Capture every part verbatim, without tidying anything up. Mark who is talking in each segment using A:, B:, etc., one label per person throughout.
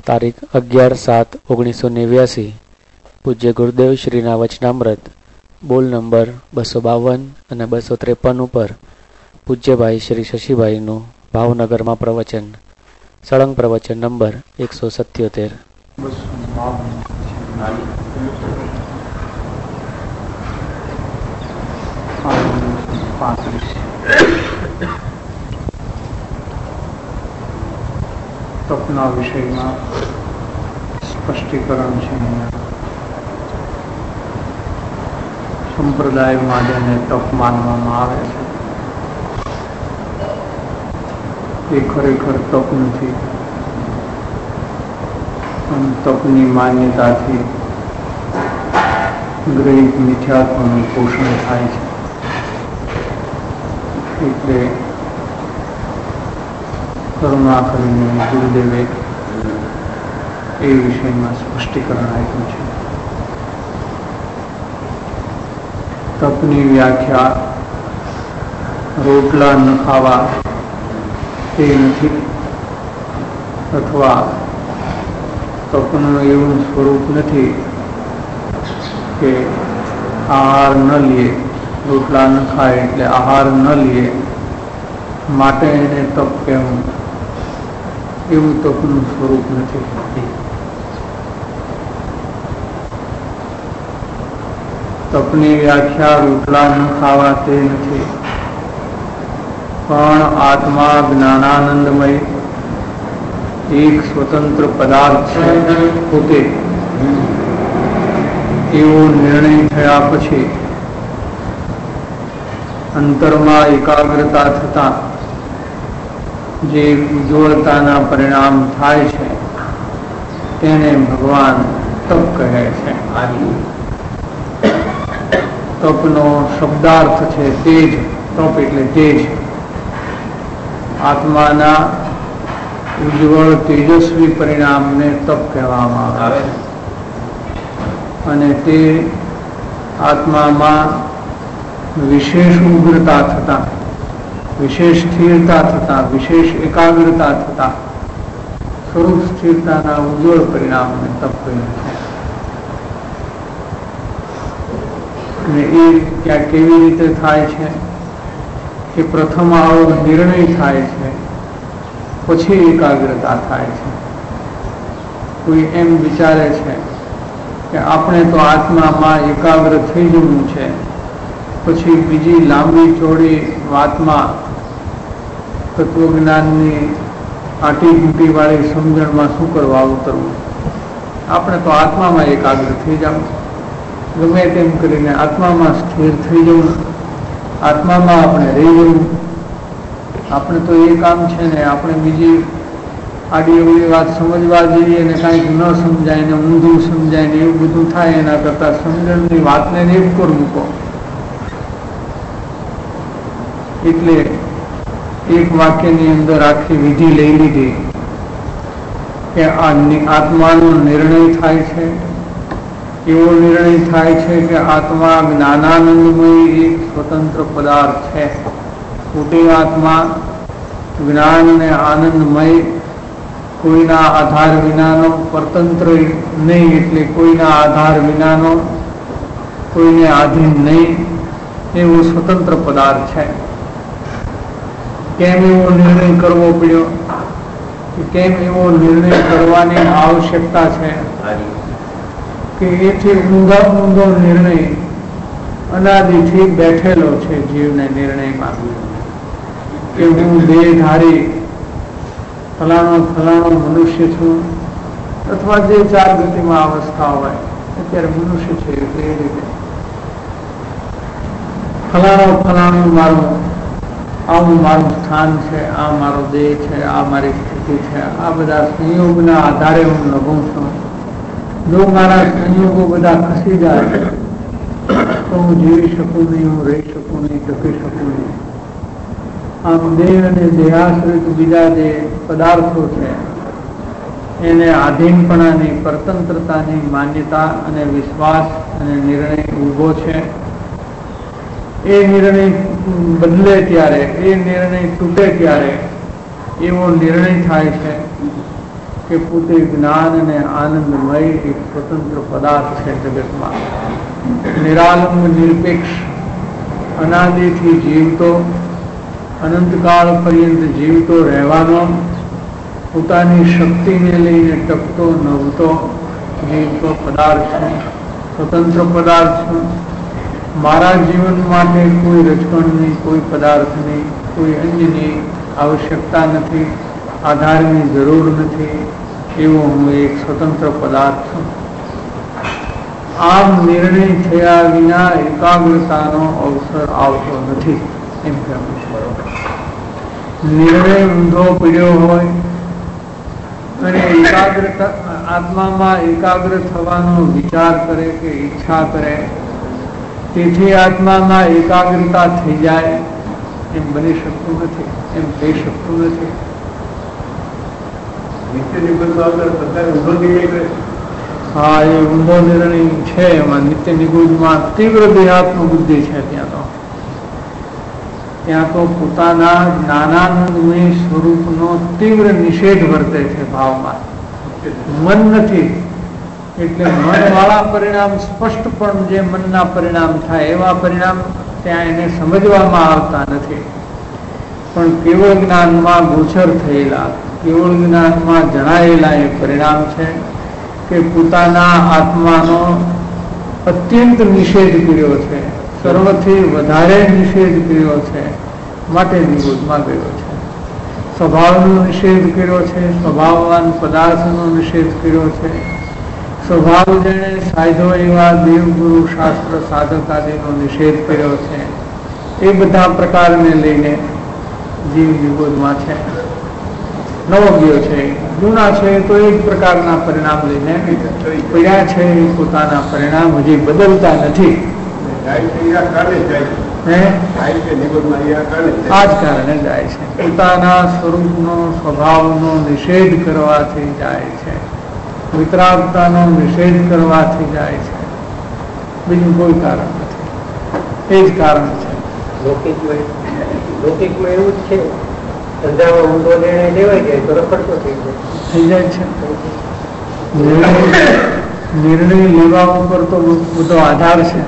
A: તારીખ અગિયાર સાત ઓગણીસો નેવ્યાસી પૂજ્ય ગુરુદેવ શ્રીના વચનામૃત બોલ નંબર બસો બાવન અને બસો ત્રેપન ઉપર પૂજ્યભાઈ શ્રી શશીભાઈનું ભાવનગરમાં પ્રવચન. સળંગ પ્રવચન નંબર એકસો સત્યોતેર.
B: તપના વિષયમાં સ્પષ્ટીકરણ છે. સંપ્રદાયમાં જેને તપ માનવામાં આવે છે એ ખરેખર તપ નથી. અને તપની માન્યતાથી ગ્રહિત મિથ્યાત્વનું પોષણ થાય છે. એટલે કરુણા કરીને ગુરુદેવે એ વિષયમાં સ્પષ્ટીકરણ આપ્યું છે. તપની વ્યાખ્યા રોટલા ન ખાવા તે નથી, અથવા તપનું એવું સ્વરૂપ નથી કે આહાર ન લે, રોટલા ન ખાય એટલે આહાર ન લે માટે એને તપ કહેવું, એવું તપનું સ્વરૂપ નથી. તપની વ્યાખ્યા રોટલા ન ખાવા તે નથી, પણ આત્મા જ્ઞાનાનંદમય એક સ્વતંત્ર પદાર્થ છે પોતે એવો નિર્ણય થયા પછી અંતરમાં એકાગ્રતા થતા જે ઉજ્જવળતાના પરિણામ થાય છે તેને ભગવાન તપ કહે છે. તપનો શબ્દાર્થ છે તેજ. તપ એટલે તેજ. આત્માના ઉજ્જવળ તેજસ્વી પરિણામને તપ કહેવામાં આવે અને તે આત્મામાં વિશેષ ઉગ્રતા થતા, વિશેષ સ્થિરતા થતા, વિશેષ એકાગ્રતા થતા સ્વરૂપ સ્થિરતાના ઉજ્જવળ પરિણામને તપ કહે છે. અને એ ક્યાં કેવી રીતે થાય છે કે પ્રથમ આવો નિર્ણય થાય છે, પછી એકાગ્રતા થાય છે. કોઈ એમ વિચારે છે કે આપણે તો આત્મામાં એકાગ્ર થઈ જવું છે, પછી બીજી લાંબી ચોડી વાતમાં તત્વજ્ઞાનની આટી ઘૂંટી વાળી સમજણમાં શું કરવા ઉતરવું. આપણે તો આત્મામાં એકાગ્ર થઈ જવું, ગમે તેમ કરીને આત્મામાં સ્થિર થઈ જવું, આત્મામાં આપણે રહી જવું. આપણે તો એ કામ છે ને, આપણે બીજી આડી અવળી વાત સમજવા જઈએ ને કાંઈક ન સમજાય ને ઊંધું સમજાય ને એવું બધું થાય, એના કરતાં સમજણની વાતને જ પર મૂકો. એટલે એક વાક્યની અંદર આખી વિધિ લઈ લીધી કે આ આત્માનો નિર્ણય થાય છે. એવો નિર્ણય થાય છે કે આત્મા જ્ઞાનાનંદમય એક સ્વતંત્ર પદાર્થ છે. પોતે આત્મા જ્ઞાન અને આનંદમય, કોઈના આધાર વિનાનો, પરતંત્ર નહીં એટલે કોઈના આધાર વિનાનો, કોઈને આધીન નહીં એવો સ્વતંત્ર પદાર્થ છે. કેમ એવો નિર્ણય કરવો પડ્યો, કેમ એવો નિર્ણય કરવાની આવશ્યકતા છે કે એથી ઊંધો ઊંધો નિર્ણય અનાદિથી બેઠેલો છે જીવને નિર્ણયમાં કે હું દેહધારી ફલાણો ફલાણો મનુષ્ય છું, અથવા જે ચાર ગતિમાં અવસ્થા હોય અત્યારે મનુષ્ય છે એટલે એ રીતે ફલાણો ફલાણો મારો આવું મારું સ્થાન છે, આ મારો દેહ છે, આ મારી સ્થિતિ છે. આ બધા સંયોગના આધારે હું લઘું છું. જો મારા સંયોગો બધા ખસી જાય તો હું જીવી શકું નહીં, હું રહી શકું નહીં, ટકી શકું નહીં. આમ દેહ અને દેહાશ્રિત બીજા જે પદાર્થો છે એને આધીનપણાની, પરતંત્રતાની માન્યતા અને વિશ્વાસ અને નિર્ણય ઊભો છે. એ નિર્ણય બદલે ત્યારે, એ નિર્ણય તૂટે ત્યારે એવો નિર્ણય થાય છે કે પોતે જ્ઞાન અને આનંદમય એક સ્વતંત્ર પદાર્થ છે જગતમાં, નિરાલંબ નિરપેક્ષ, અનાદિથી જીવતો, અનંતકાળ પર્યંત જીવતો રહેવાનો, પોતાની શક્તિને લઈને ટકતો નવતો જીવતો પદાર્થ છે, સ્વતંત્ર પદાર્થ છે. મારા જીવન માટે કોઈ રચકણની, કોઈ પદાર્થની, કોઈ અન્યની આવશ્યકતા નથી, આધારની જરૂર નથી, એવો હું એક સ્વતંત્ર પદાર્થ છું. આમ નિર્ણય થયા વિના એકાગ્રતાનો અવસર આવતો નથી એમ કહેવું છે. નિર્ણય ઊંધો પડ્યો હોય અને એકાગ્રતા આત્મામાં એકાગ્ર થવાનો વિચાર કરે કે ઈચ્છા કરે, તેથી આત્મામાં એકાગ્રતા થઈ જાય એમ બની શકતું નથી, એમ થઈ શકતું નથી. હા, એ ઊંધો નિર્ણય છે. એમાં નિત્ય નિગુજમાં તીવ્ર દેહાત્મ બુદ્ધિ છે. ત્યાં તો ત્યાં તો પોતાના જ્ઞાનાનંદમય સ્વરૂપનો તીવ્ર નિષેધ વર્તે છે ભાવમાં. મન નથી એટલે મનવાળા પરિણામ સ્પષ્ટ પણ જે મનના પરિણામ થાય એવા પરિણામ ત્યાં એને સમજવામાં આવતા નથી. પણ કેવળ જ્ઞાનમાં ગોચર થયેલા, કેવળ જ્ઞાનમાં જણાયેલા એ પરિણામ છે કે પોતાના આત્માનો અત્યંત નિષેધ કર્યો છે, સર્વથી વધારે નિષેધ કર્યો છે, માટે નિરોધમાં ગયો છે. સ્વભાવનો નિષેધ કર્યો છે, સ્વભાવવાન પદાર્થનો નિષેધ કર્યો છે. સ્વભાવ જેણે સાધો એવા દેવગુરુ શાસ્ત્ર સાધક આદિનો નિષેધ કર્યો છે. એ બધા પ્રકારને લઈને જીવ નિરોધમાં છે, નવો ગયો છે. જૂના છે તો એક પ્રકારના પરિણામ લઈને પડ્યા છે, પોતાના પરિણામ હજી બદલતા નથી. આ જ કારણે જાય છે, પોતાના સ્વરૂપનો સ્વભાવનો નિષેધ કરવાથી જાય છે, વિતરાગતાનો નિષેધ કરવાથી જાય છે. બીજું કોઈ કારણ નથી, એ જ કારણ છે.
C: લૌકિકમાં લૌકિકમાં એવું જ છે, ધંધામાં ઊંધો નિર્ણય લેવાય જાય તો રખડતો થઈ જાય
B: થઈ જાય છે. નિર્ણય લેવા ઉપર તો બધો આધાર છે.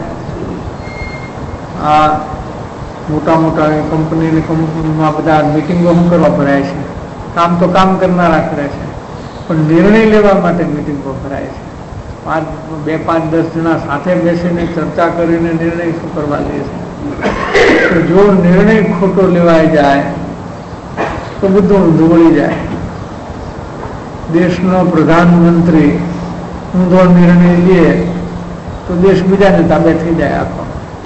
B: આ મોટા મોટા કંપની કંપનીમાં બધા મિટિંગો શું કરવા ભરાય છે? કામ તો કામ કરનારા કરે છે, પણ નિર્ણય લેવા માટે મિટિંગો ભરાય છે. પાંચ બે પાંચ દસ જણા સાથે બેસીને ચર્ચા કરીને નિર્ણય શું કરવા લે છે? જો નિર્ણય ખોટો લેવાય જાય તો બધું ઊંધું જાય. દેશનો પ્રધાનમંત્રી ઊંધો નિર્ણય લે તો દેશ બીજાને તાબે થઈ જાય આખો.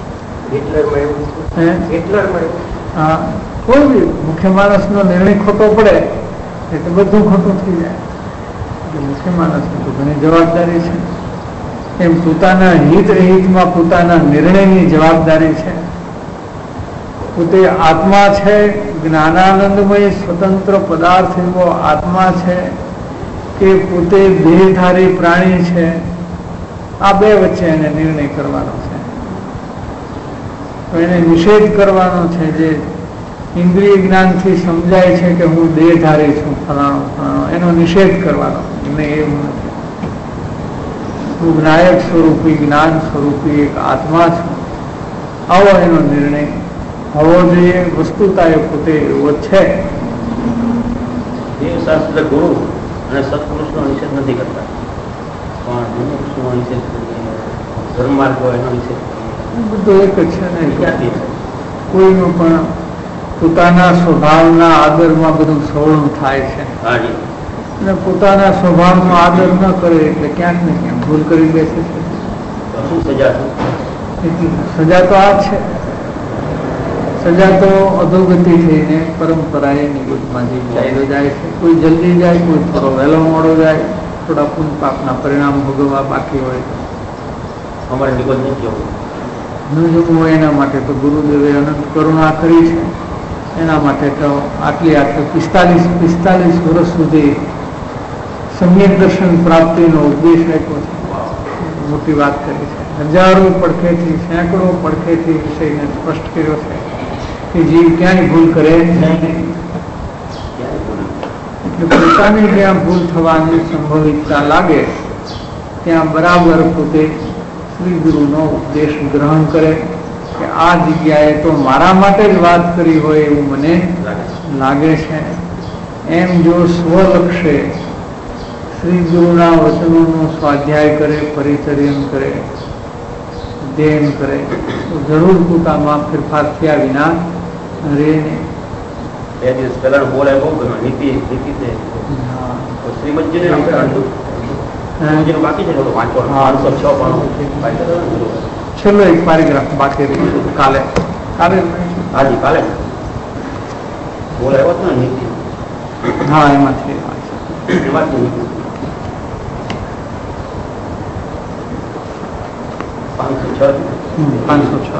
B: હા, કોઈ બી મુખ્ય માણસનો નિર્ણય ખોટો પડે એટલે બધું ખોટું થઈ જાય. એટલે મુખ્ય માણસની તો ઘણી જવાબદારી છે. એમ પોતાના હિત હિતમાં પોતાના નિર્ણયની જવાબદારી છે. પોતે આત્મા છે, જ્ઞાનાનંદમય સ્વતંત્ર પદાર્થ એવો આત્મા છે કે પોતે દેહધારી પ્રાણી છે. આ બે વચ્ચે એને નિર્ણય કરવાનો છે. તો એને નિષેધ કરવાનો છે. જે ઇન્દ્રિય જ્ઞાનથી સમજાય છે કે હું દેહધારી છું, ફલાણો ફલાણો, એનો નિષેધ કરવાનો. એને એવું નથી. હું જ્ઞાયક સ્વરૂપી, જ્ઞાન સ્વરૂપી એક આત્મા છું, આવો એનો નિર્ણય હોવો જોઈએ. વસ્તુતા એ પોતે એવો છે.
C: દેવશાસ્ત્ર ગુરુ અને સત્પુરુષનો નિષેધ નથી કરતા, પણ મનુષ્યનો નિષેધ કરીએ, ધર્મમાર્ગ હોય એનો નિષેધ
B: બધું એક જ છે ને. કોઈનું પણ પોતાના સ્વભાવના આદરમાં બધું સવળું થાય છે, અને પોતાના સ્વભાવનો આદર ન કરે એટલે ક્યાંક ને ક્યાંક ભૂલ કરી બેસે છે. સજા તો આ છે. સજા તો અધોગતિ થઈને પરંપરાએ નિગુજમાં ચાલ્યો જાય છે. કોઈ જલ્દી જાય, કોઈ થોડો વહેલો મોડો જાય, થોડા પુન પાપના પરિણામ ભોગવવા બાકી હોય તો
C: અમારે નિગુજ નહીં જવું
B: ન જવું હોય. એના માટે તો ગુરુદેવે અનંત કરુણા કરી છે. એના માટે તો આટલી આટલી પિસ્તાલીસ પિસ્તાલીસ વર્ષ સુધી સમ્યક દર્શન પ્રાપ્તિનો ઉદ્દેશ આપ્યો છે. મોટી વાત કરી છે. હજારો પડખેથી, સેંકડો પડખેથી વિષયને સ્પષ્ટ કર્યો છે કે જીવ ક્યાંય ભૂલ કરે નહીં. એટલે પોતાની જ્યાં ભૂલ થવાની સંભવિતતા લાગે ત્યાં બરાબર પોતે શ્રી ગુરુનો ઉપદેશ ગ્રહણ કરે કે આ જગ્યાએ તો મારા માટે જ વાત કરી હોય એવું મને લાગે છે. એમ જો સ્વલક્ષે શ્રી ગુરુના વચનોનો સ્વાધ્યાય કરે, પરિચર્યન કરે, અધ્યયન કરે તો જરૂર પોતામાં ફેરફાર થયા વિના રહે નહીં.
C: બે દિવસ પહેલા બોલાય બહુ ગમે નીતિ નીતિ છે શ્રીમદજીને બાકી છે વાંચવાનું છ
B: છેલ્લો એક પેરેગ્રાફ બાકી રહ્યું કાલે કાલે
C: હાજી કાલે બોલાયો હતો ને નીતિ.
B: હા એમાંથી
C: એમાંથી પાંચસો છ
B: પાંચસો છ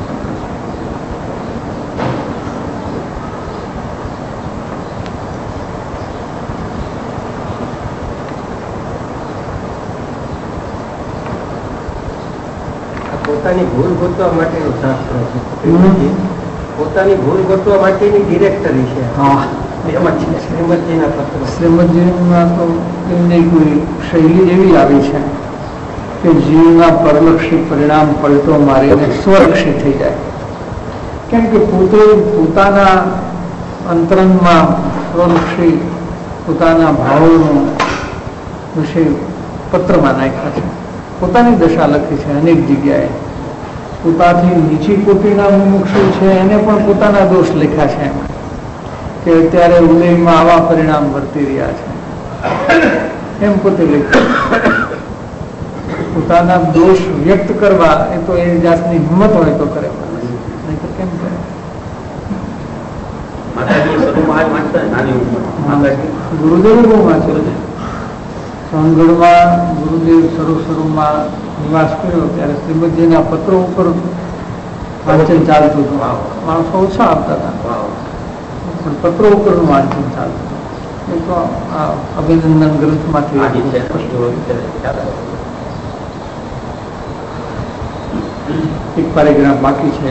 D: પોતાની ભૂલ ગોતવા માટેનું શાસ્ત્ર છે. પોતાની ભૂલ ગોતવા માટેની ડિરેક્ટરી છે. એમાં છે શ્રીમદજીના પત્ર.
B: શ્રીમદજીમાં તો એમની કોઈ શૈલી એવી આવી છે કે જીવના પરલક્ષી પરિણામ પલટો મારીને સ્વલક્ષી થઈ જાય. કેમ કે પોતે પોતાના અંતરંગમાં સ્વલક્ષી પોતાના ભાવોનો વિષય પત્રમાં નાખ્યા છે. પોતાની દશા લખી છે અનેક જગ્યાએ. પોતાથી નીચી કોટીના મુમુક્ષુ છે એને પણ પોતાના દોષ લખ્યા છે કે અત્યારે ઉદયમાં આવા પરિણામ વર્તી રહ્યા છે એમ પોતે લખ્યું. પોતાના દોષ વ્યક્ત કરવા એ તો એ જાતની હિંમત હોય તો કરે, નહીં તો કેમ કરે. ગુરુદેવ બહુ વાંચ્યું. સોનગઢમાં ગુરુદેવ શરૂ શરૂમાં નિવાસ કર્યો ત્યારે શ્રીમદજીના પત્રો ઉપર વાંચન ચાલતું હતું. માણસો ઓછા આવતા હતા પણ પત્રો ઉપરનું વાંચન ચાલતું હતું. એ તો આ અભિનંદન ગ્રંથમાંથી એક પેરેગ્રાફ બાકી છે.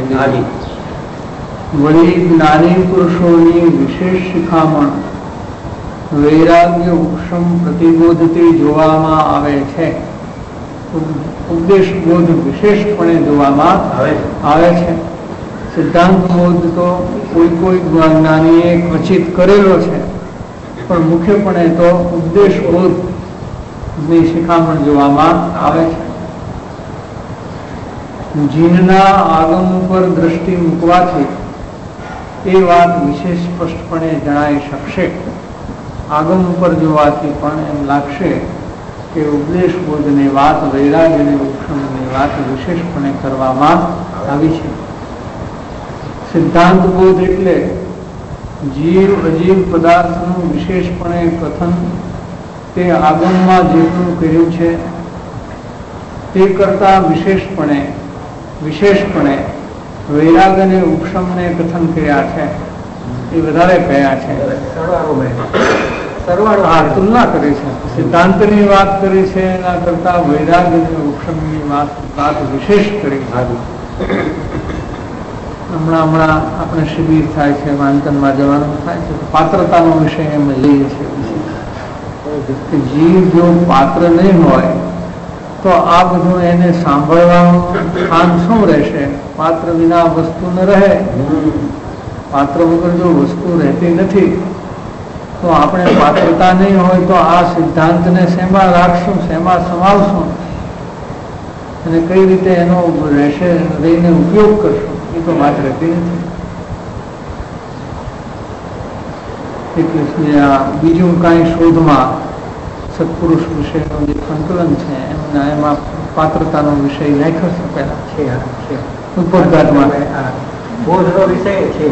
B: વળી જ્ઞાની પુરુષોની વિશેષ શિખામણ વૈરાગ્ય ઉપશમ પ્રતિબોધથી જોવામાં આવે છે. ઉપદેશ બોધ વિશેષપણે જોવામાં આવે છે. સિદ્ધાંત બોધ તો કોઈ કોઈ જ્ઞાનીએ ક્વચિત કરેલો છે પણ મુખ્યપણે તો ઉપદેશ બોધની શિખામણ જોવામાં આવે છે. જીનના આગમ ઉપર દ્રષ્ટિ મૂકવાથી એ વાત વિશેષ સ્પષ્ટપણે જણાઈ શકશે. આગમ ઉપર જોવાથી પણ એમ લાગશે કે ઉપદેશ બોધની વાત, વૈરાગ્યની ઉપશમની વાત વિશેષપણે કરવામાં આવી છે. સિદ્ધાંત બોધ એટલે જીવ અજીવ પદાર્થનું વિશેષપણે કથન તે આગમમાં જેટલું કર્યું છે તે કરતા વિશેષપણે વિશેષપણે વૈરાગ અને ઉપશમને કથન કર્યા છે. એ વધારે કહ્યા છે. તુલના કરી છે. સિદ્ધાંતની વાત કરી છે એના કરતા વૈરાગ અને ઉપશમની વાત વાત વિશેષ કરી. હમણાં હમણાં આપણે શિબિર થાય છે, વાંચનમાં જવાનું થાય છે, પાત્રતાનો વિષય એમ લઈએ છીએ. જીવ જો પાત્ર નહીં હોય તો આ બધું એને સાંભળવાનું સ્થાન શું રહેશે? પાત્ર વિના વસ્તુ ન રહે. પાત્ર વગર જો વસ્તુ રહેતી નથી તો આપણે પાત્રતા નહીં હોય તો આ સિદ્ધાંતને શેમાં રાખશું, શેમાં સમાવશું અને કઈ રીતે એનો રહેશે રહીને ઉપયોગ કરશું એ તો વાત રહેતી નથી. એટલે આ બીજું કાંઈ શોધમાં સત્પુરુષ વિષયનું જે સંકલન છે એમના એમાં પાત્રતાનો વિષય નાખ્યો છે પહેલા છે ઉપરઘાટમાં
D: બોધનો વિષય છે.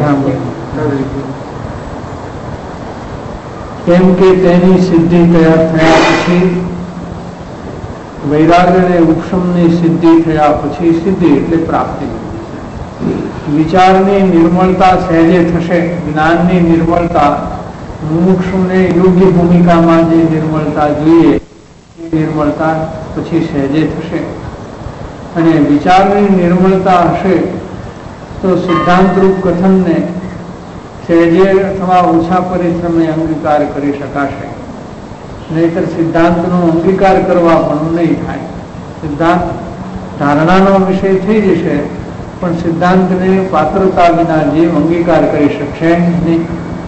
B: કેમ કે તેની સિદ્ધિ તૈયાર થયા પછી વૈરાગ્ય અને ઉપશમની સિદ્ધિ થયા પછી સિદ્ધિ એટલે પ્રાપ્તિ. વિચારની નિર્મળતા સહેજે થશે. જ્ઞાનની નિર્મળતા મુમુક્ષુને યોગ્ય ભૂમિકામાં જે નિર્મળતા જોઈએ એ નિર્મળતા પછી સહેજે થશે. અને વિચારની નિર્મળતા હશે તો સિદ્ધાંતરૂપ કથનને સહેજે અથવા ઓછા પરિશ્રમે અંગીકાર કરી શકાશે. નહીતર સિદ્ધાંતનો અંગીકાર કરવા પણ નહીં થાય. સિદ્ધાંત ધારણાનો વિષય થઈ જશે, પણ સિદ્ધાંતને પાત્રતા વિના જીવ અંગીકાર કરી શકશે નહીં.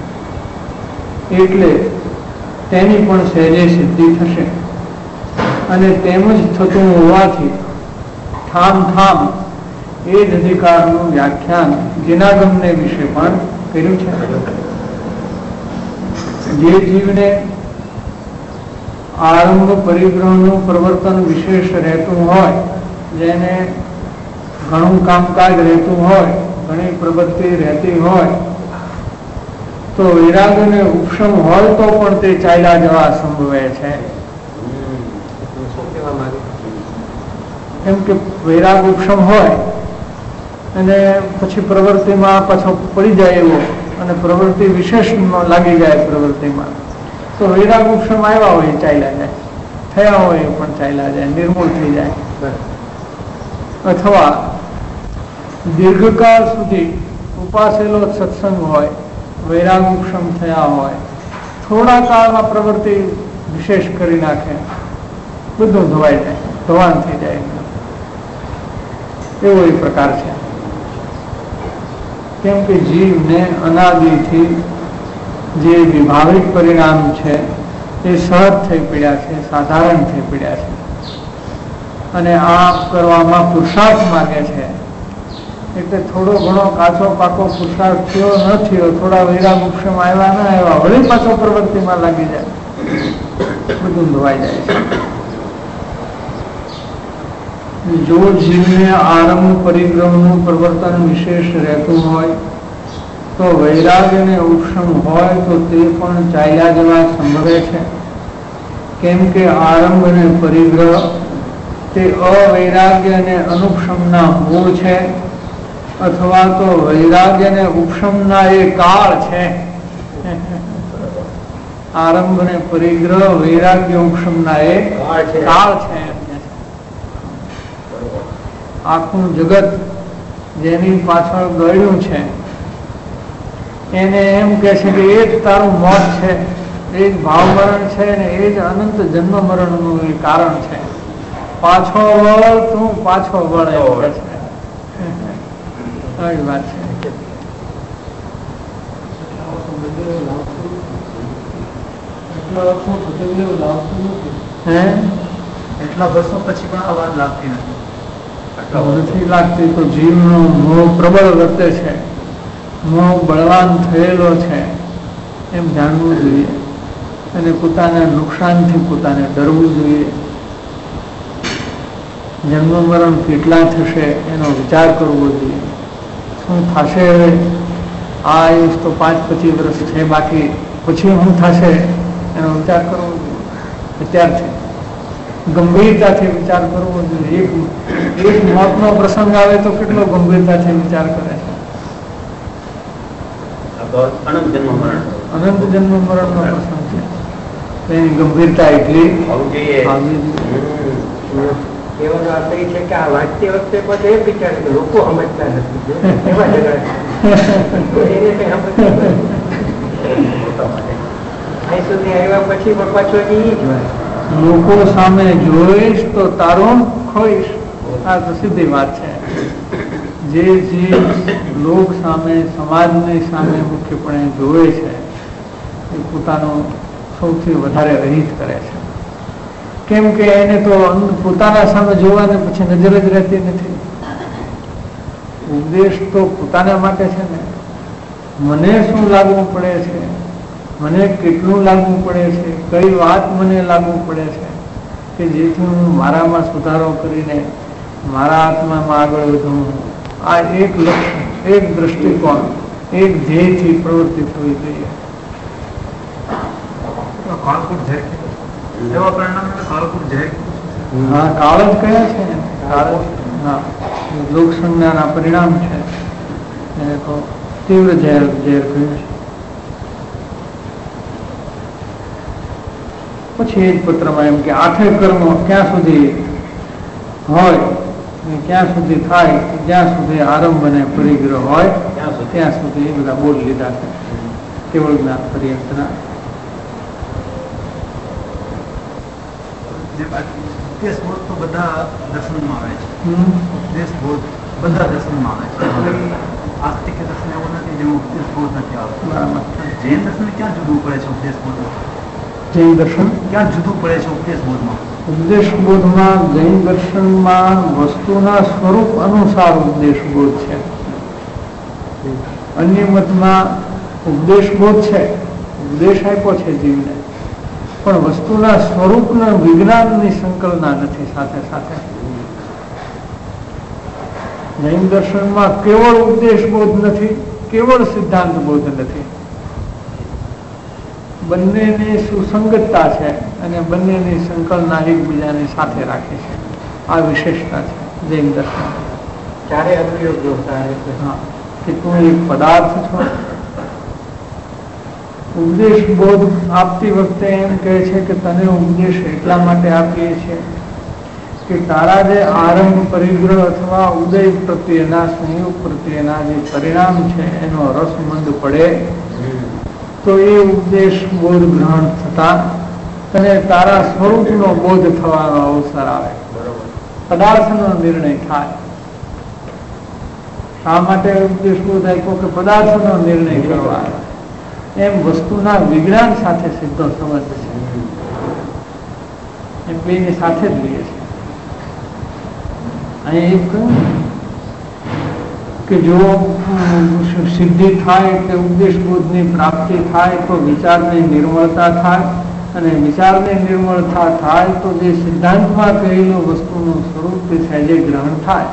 B: એટલે તેની પણ સહેજે સિદ્ધિ થશે. અને તેમ જ થતું હોવાથી ઠામ ઠામ એ જ અધિકારનું વ્યાખ્યાન જિનાગમને વિશે પણ કર્યું છે. જે જીવને આરંભ પરિગ્રહનું પ્રવર્તન વિશેષ રહેતું હોય, જેને ઘણું કામકાજ રહેતું હોય, ઘણી પ્રવૃત્તિ રહેતી હોય, તો વૈરાગ અને ઉપશમ હોય તો પણ તે ચાલ્યા જવા સંભવે છે. એમ કે વૈરાગ ઉપશમ હોય અને પછી પ્રવૃત્તિમાં પાછો પડી જાય એવો અને પ્રવૃત્તિ વિશેષ લાગી જાય પ્રવૃત્તિમાં, તો વૈરાગ ઉપશમ આવ્યા હોય ચાલ્યા જાય, થયા હોય પણ ચાલ્યા જાય, નિર્મૂળ થઈ જાય. અથવા દીર્ઘકાળ સુધી ઉપાસેલો સત્સંગ હોય, વૈરાગ ઉપશમ થયા હોય, થોડા કાળમાં પ્રવૃત્તિ વિશેષ કરી નાખે, બધું ધોવાઈ જાય, ધોવાણ થઈ જાય, એવો એક પ્રકાર છે. કેમ કે જીવને અનાદિથી જે વિભાવિક પરિણામ છે એ સહજ થઈ પડ્યા છે, સાધારણ થઈ પડ્યા છે, અને આ કરવામાં પુરુષાર્થ માગે છે. એટલે થોડો ઘણો કાચો પાકો પુરુષાર્થ થયો ન થયો, થોડા વૈરાગ ઉપશમ આવ્યા ન આવ્યા, વળી પાછો પ્રવૃત્તિમાં લાગી જાય, બધું ધોવાઈ જાય છે. જો જીવને આરંભ પરિગ્રહનું પ્રવર્તન વિશેષ રહેતું હોય તો વૈરાગ અને ઉપશમ હોય તો તે પણ ચાલ્યા જવા સંભવે છે. કેમ કે આરંભ અને પરિગ્રહ તે અવૈરાગ્ય અને અનુપશમના મૂળ છે, અથવા તો વૈરાગ્ય અને ઉપશમના એ કાળ છે. આરંભ અને પરિગ્રહ વૈરાગ્ય ઉપશમના એ કાળ છે. આખું જગત જેની પાછળ ગળ્યું છે એને એમ કે છે કે એ જ તારું મોત છે, એ જ ભાવ મરણ છે, ને એ જ અનંત જન્મ મરણનું એ કારણ છે. પાછો વળ તું પાછો વળ એવું કે છે. આવી વાત છે.
D: એટલા વર્ષો પછી પણ આ વાત લાગતી નથી
B: નથી લાગતી. તો જીવનો મોહ પ્રબળ વર્તે છે, મોહ બળવાન થયેલો છે એમ જાણવું જોઈએ, અને પોતાના નુકસાનથી પોતાને ડરવું જોઈએ. જન્મ મરણ કેટલા થશે એનો વિચાર કરવો જોઈએ. શું થશે હવે, આ આયુષ તો પાંચ પચીસ વર્ષ છે, બાકી પછી શું થશે એનો વિચાર કરવો જોઈએ. અત્યારથી ગંભીરતાથી વિચાર કરવો જોઈએ. એક એક મોતનો પ્રસંગ આવે તો કેટલો ગંભીરતાથી વિચાર કરે છે.
C: અનંત જન્મ મરણ
B: અનંત જન્મ મરણ નો પ્રસંગ છે, એની ગંભીરતા એટલી
C: આવવી
D: એવાનો અર્થ એ છે કે આ વાંચતી વખતે પછી એમ વિચારે કે લોકો સમજતા નથી, એવા ઝઘડા એને કઈ અહીં સુધી આવ્યા પછી પણ પાછો એ જ વાત,
B: લોકો સામે જોઈશ તો તારું ખોઈશ. આ તો સીધી વાત છે. જે જીવ લોક સામે, સમાજની સામે મુખ્યપણે જોવે છે એ પોતાનો સૌથી વધારે રહિત કરે છે. કેમ કે એને તો પોતાના સામે જોવાને પછી નજર જ રહેતી નથી. ઉપદેશ તો પોતાના માટે છે ને. મને શું લાગવું પડે છે, મને કેટલું લાગવું પડે છે, કઈ વાત મને લાગવું પડે છે કે જેથી હું મારામાં સુધારો કરીને મારા આત્મામાં આગળ વધું. આ એક લક્ષ્ય, એક દ્રષ્ટિકોણ, એક ધ્યેયથી પ્રવૃત્તિ થવી જોઈએ. હા, કાળ જ કયા છે, કાળ હા લોક સંજ્ઞાના પરિણામ છે. એને તો તીવ્ર ઝેર ઝેર કહ્યું છે. પછી એ જ પત્રમાં એમ કે આઠે કર્મો ક્યાં સુધી હોય ક્યાં સુધી થાય જ્યાં સુધી આરંભ અને પરિગ્રહ હોય ત્યાં સુધી એ બધા બોલ લીધા છે કેવળ જ્ઞાન પર્યંતના.
E: ઉપદેશ બોધ તો બધા દર્શનમાં આવે છે. ઉપદેશ બોધ બધા દર્શનમાં આવે છે. આસ્તિક દર્શન એવું નથી જેવું ઉપદેશ બોધ નથી આવતું. જૈન દર્શન ક્યાં જુદું પડે છે ઉપદેશ બોધ?
B: જૈન દર્શન
E: ક્યાં જુદું પડે છે ઉપદેશ બોધમાં?
B: ઉપદેશ બોધમાં જૈન દર્શનમાં વસ્તુના સ્વરૂપ અનુસાર ઉપદેશ બોધ છે. અન્ય મતમાં ઉપદેશ બોધ છે, ઉપદેશ આપ્યો છે જીવને, પણ વસ્તુના સ્વરૂપના વિજ્ઞાનની સંકલ્પના નથી સાથે સાથે. જૈન દર્શનમાં કેવળ ઉપદેશ બોધ નથી, કેવળ સિદ્ધાંત બોધ નથી, બંનેની સુસંગતતા છે અને બંનેની સંકલ્પના એકબીજાની સાથે રાખે છે. આ વિશેષતા છે જૈન દર્શન.
D: ચારે અનુયોગો
B: હા, કે તું એક પદાર્થ છો. ઉપદેશ બોધ આપતી વખતે એમ કહે છે કે તને ઉપદેશ એટલા માટે આપીએ છીએ કે તારા જે આરંભ પરિગ્રહ અથવા ઉદય પ્રત્યેના સંયોગ પ્રત્યેના જે પરિણામ છે એનો રસ મંદ પડે તો એ ઉપદેશ બોધ ગ્રહણ થતા તને તારા સ્વરૂપનો બોધ થવાનો અવસર આવે, પદાર્થનો નિર્ણય થાય. શા માટે ઉપદેશ બોધ આપ્યો? કે પદાર્થનો નિર્ણય કરવા આવે. એમ વસ્તુના વિજ્ઞાન સાથે સીધો સંબંધ છે, એમ બેની સાથે જ લઈએ છે. અહીં એમ કહ્યું કે જો સિદ્ધિ થાય કે ઉપદેશ બોધની પ્રાપ્તિ થાય તો વિચારની નિર્મળતા થાય, અને વિચારની નિર્મળતા થાય તો જે સિદ્ધાંતમાં કહેલું વસ્તુનું સ્વરૂપ છે જે ગ્રહણ થાય.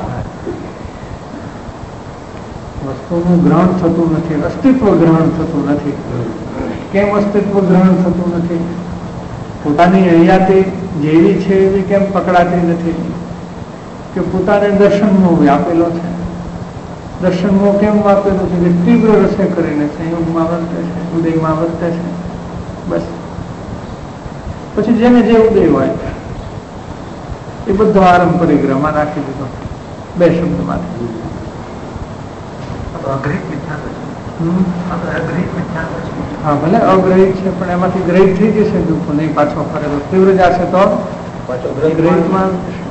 B: વસ્તુનું ગ્રહણ થતું નથી, અસ્તિત્વ ગ્રહણ થતું નથી. કેમ અસ્તિત્વ ગ્રહણ થતું નથી? પોતાની હયાતી જેવી છે એવી કેમ પકડાતી નથી? કે પોતાને દર્શનનો વ્યાપેલો છે. દર્શનનો કેમ વ્યાપેલો છે? કે તીવ્ર રસે કરીને સંયોગમાં વર્તે છે, ઉદયમાં વર્તે છે. બસ પછી જેને જે ઉદય હોય એ બધો આરંભ પરિગ્રહમાં રાખી દીધો બે શબ્દમાંથી. હા, ભલે અગ્રહિત છે પણ એમાંથી ગ્રહિત થઈ જશે દુઃખ નહીં પાછો ફરે તો તીવ્ર જશે તો ગ્રહિતમાં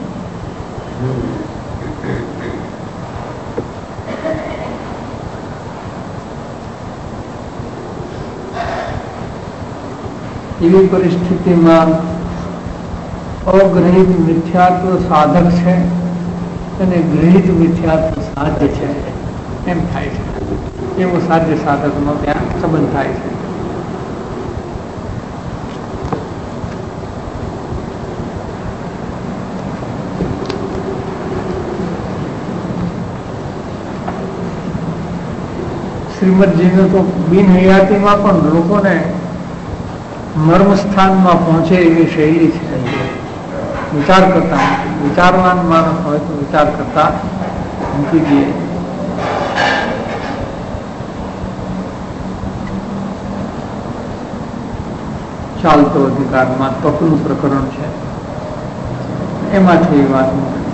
B: એવી પરિસ્થિતિમાં અગ્રહિત મિથ્યાત્વ સાધક છે અને ગ્રહિત મિથ્યાત્વ સાધ્ય છે એમ થાય છે. એવો સાધ્ય સાધકનો ત્યાં સંબંધ થાય છે. શ્રીમદજીને તો બિન હયાતીમાં પણ લોકોને મર્મ સ્થાનમાં પહોંચે એવી શૈલી છે. વિચાર કરતા વિચારવાન માણસ હોય તો વિચાર કરતા મૂકી દઈએ. ચાલતો અધિકારમાં તપનું પ્રકરણ છે, એમાંથી વાત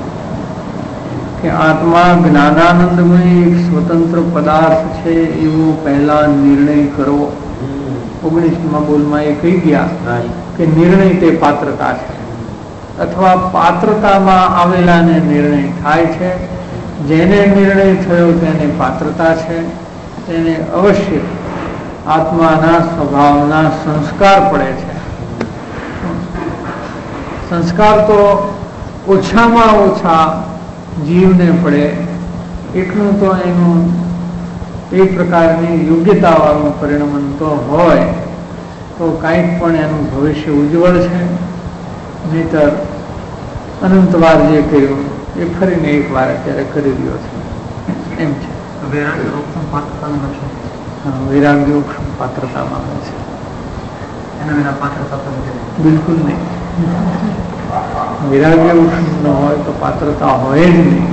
B: કે આત્મા જ્ઞાનાનંદમય એક સ્વતંત્ર પદાર્થ છે એવો પહેલા નિર્ણય કરો. ઓગણીસમાં બોલમાં એ કહી ગયા કે નિર્ણય તે પાત્રતા છે, અથવા પાત્રતામાં આવેલાને નિર્ણય થાય છે. જેને નિર્ણય થયો તેને પાત્રતા છે, તેને અવશ્ય આત્માના સ્વભાવના સંસ્કાર પડે છે. સંસ્કાર તો ઓછામાં ઓછા જીવને પડે એટલું તો એનું એક પ્રકારની યોગ્યતાવાળું પરિણમન તો હોય તો કાંઈક પણ એનું ભવિષ્ય ઉજ્જવળ છે. નહીતર અનંતવાર જે કર્યું એ ફરીને એક વાર અત્યારે કરી રહ્યો છે એમ છે. વૈરાગ્ય પાત્રતામાં આવે છે, એના વિના પાત્રતા બિલકુલ નહીં. વૈરાગ્ય ન હોય તો પાત્રતા હોય જ નહીં.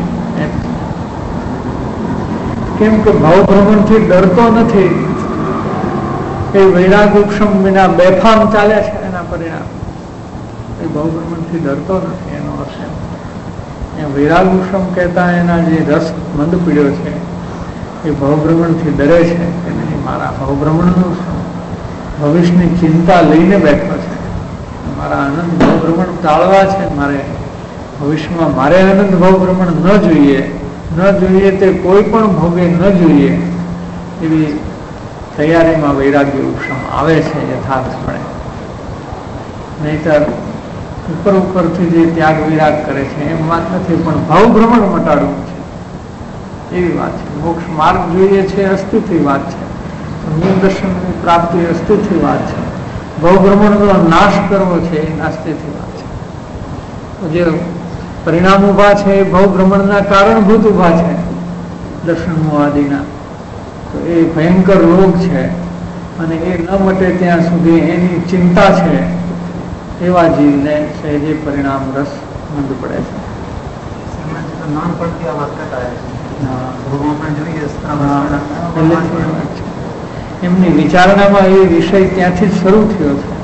B: કેમ કે ભાવ ભ્રમણથી ડરતો નથી એ વૈરાગ ઉપશમ વિના બેફામ ચાલે છે. એના પરિણામ એ ભાવ ભ્રમણથી ડરતો નથી. એનો અર્થ વૈરાગુષમ કહેતા એના જે રસ મંદ પીડ્યો છે એ ભવભ્રમણથી ડરે છે કે નહીં, મારા ભવભ્રમણનું શું, ભવિષ્યની ચિંતા લઈને બેઠો છે, મારા આનંદ ભવભ્રમણ ટાળવા છે, મારે ભવિષ્યમાં મારે આનંદ ભવભ્રમણ ન જોઈએ, ન જોઈએ તે કોઈ પણ ભોગે ન જોઈએ એવી તૈયારીમાં વૈરાગ્ય ઉપશમ આવે છે યથાર્થપણે. નહીતર ઉપર ઉપરથી જે ત્યાગ વિરાગ કરે છે એમ વાત નથી, પણ ભવભ્રમણ મટાડવું છે એવી વાત છે. મોક્ષ માર્ગ જોઈએ છે અસ્તિત્વ વાત છે, સંયમ દર્શનની પ્રાપ્તિ અસ્તિત્વ વાત છે, ભવભ્રમણનો નાશ કરવો છે એ નાસ્તિત્વ વાત છે. જે પરિણામ ઉભા છે એ ભવભ્રમણના કારણભૂત ઉભા છે દર્શન આદિના, તો એ ભયંકર રોગ છે અને એ ન મટે ત્યાં સુધી એની ચિંતા છે. એવા જીવને સહેજે પરિણામ રસ મંદ પડે છે.
E: નાનપણથી આ વાત કરતા
B: એમની વિચારણામાં એ વિષય ત્યાંથી જ શરૂ થયો છે.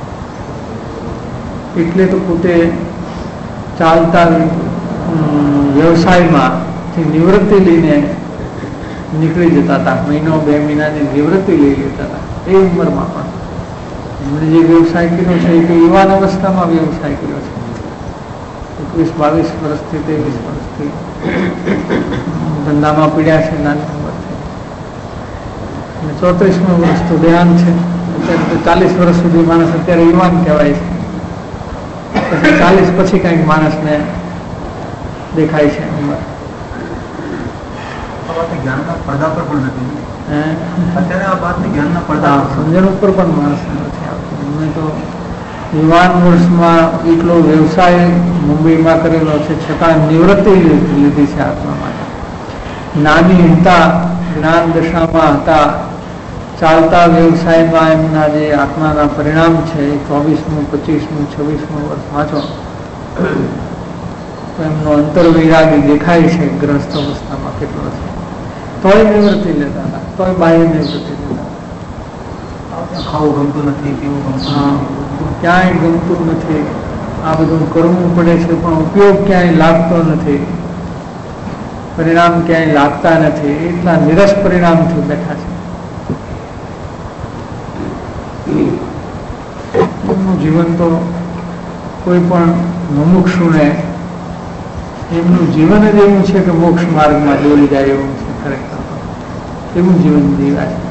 B: એટલે તો પોતે ચાલતા વ્યવસાયમાંથી નિવૃત્તિ લઈને નીકળી જતા હતા, મહિનો બે મહિનાની નિવૃત્તિ લઈ લેતા હતા. એ ઉંમરમાં પણ એમણે જે વ્યવસાય કર્યો છે એ યુવાન અવસ્થામાં વ્યવસાય કર્યો છે. એકવીસ બાવીસ વર્ષથી ત્રેવીસ વર્ષથી ધંધામાં પીડ્યા છે નાની ઉંમરથી, અને ચોત્રીસમું વર્ષ તો દેહાંત છે. અત્યારે ચાલીસ વર્ષ સુધી માણસ અત્યારે યુવાન કહેવાય છે, પછી ચાલીસ પછી કંઈક માણસને દેખાય છે ઉંમર.
E: જ્ઞાનના પડદા પર પણ નથી અત્યારે આ વાતની જ્ઞાનના પડદા
B: સમજણ ઉપર પણ માણસ નથી આવતું. એમને તો યુવાન વર્ષમાં એટલો વ્યવસાય મુંબઈમાં કરેલો છે, છતાં નિવૃત્તિ લીધી છે આત્મા માટે. નાની હતા, જ્ઞાન દશામાં હતા, ચાલતા વ્યવસાયમાં એમના જે આત્માના પરિણામ છે એ ચોવીસમું પચીસમું છવ્વીસમું વર્ષ વાંચો તો એમનો અંતર વૈરાગી દેખાય છે ગ્રસ્ત અવસ્થામાં કેટલો છે. તોય નિવૃત્તિ લેતા હતા, તોય બાહ્ય નિવૃત્તિ લેતા હતા.
E: ખાવું ગમતું નથી, પીવું ગમતું,
B: હા, ક્યાંય ગમતું નથી, આ બધું કરવું પડે છે પણ ઉપયોગ ક્યાંય લાગતો નથી, પરિણામ ક્યાંય લાગતા નથી, એટલા નિરસ પરિણામથી બેઠા છે. એમનું જીવન તો કોઈ પણ મુમુક્ષુને એમનું જીવન જ એવું છે કે મોક્ષ માર્ગમાં દોરી જાય એવું છે. ખરેખર એવું જીવન જીવ્યા છે.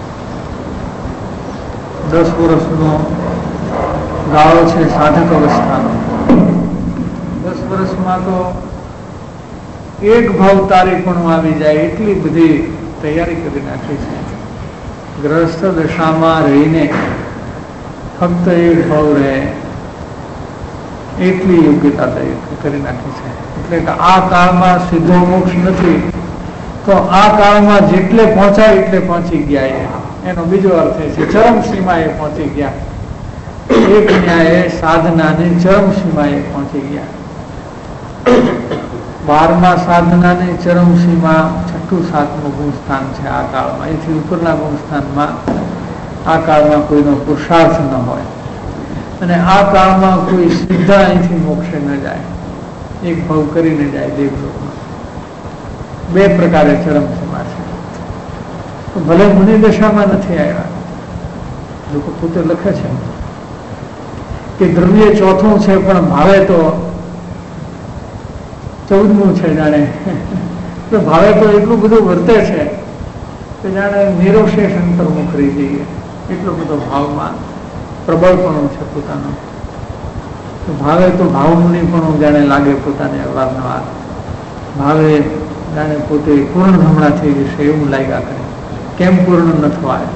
B: દસ વર્ષનો ગાળો છે સાધક અવસ્થાનો. દસ વર્ષમાં તો એક ભાવ તારીપણું આવી જાય એટલી બધી તૈયારી કરી નાખી છે. ગ્રસ્ત દશામાં રહીને ફક્ત એક ભાવ રહે એટલી યોગ્યતા કરી નાખી છે. એટલે કે આ કાળમાં સીધો મોક્ષ નથી, તો આ કાળમાં જેટલે પહોંચાય એટલે પહોંચી ગયા, એનો બીજો અર્થ છે ચરમ સીમાએ પહોંચી ગયા. એક ન્યાયે સાધનાની ચરમ સીમાએ પહોંચી ગયા. બારમા સાધનાની ચરમ સીમા છઠ્ઠું સાતમું ગુણસ્થાન છે આ કાળમાં. એથી ઉપરના ગુણસ્થાનમાં આ કાળમાં કોઈનો પુરુષાર્થ ન હોય, અને આ કાળમાં કોઈ સીધા અહીંથી મોક્ષે ન જાય, એક ભાવ કરીને જાય દેવલોકમાં. બે પ્રકારે ચરમસીમા છે. તો ભલે મુનિ દશામાં નથી આવ્યા, લોકો પોતે લખે છે કે દ્રવ્ય ચોથું છે પણ ભાવે તો ચૌદમું છે. જાણે તો ભાવે તો એટલું બધું વર્તે છે કે જાણે નિરોશેષ અંતર્મુખ રહી જઈએ, એટલો બધો ભાવમાં પ્રબળપણું છે પોતાનું. તો ભાવે તો ભાવમુનિ પણ જાણે લાગે પોતાને અવારનવાર, ભાવે જાણે પોતે પૂર્ણ હમણાં થઈ જશે એવું લાગ્યા કરે, કેમ પૂર્ણ ન થવાય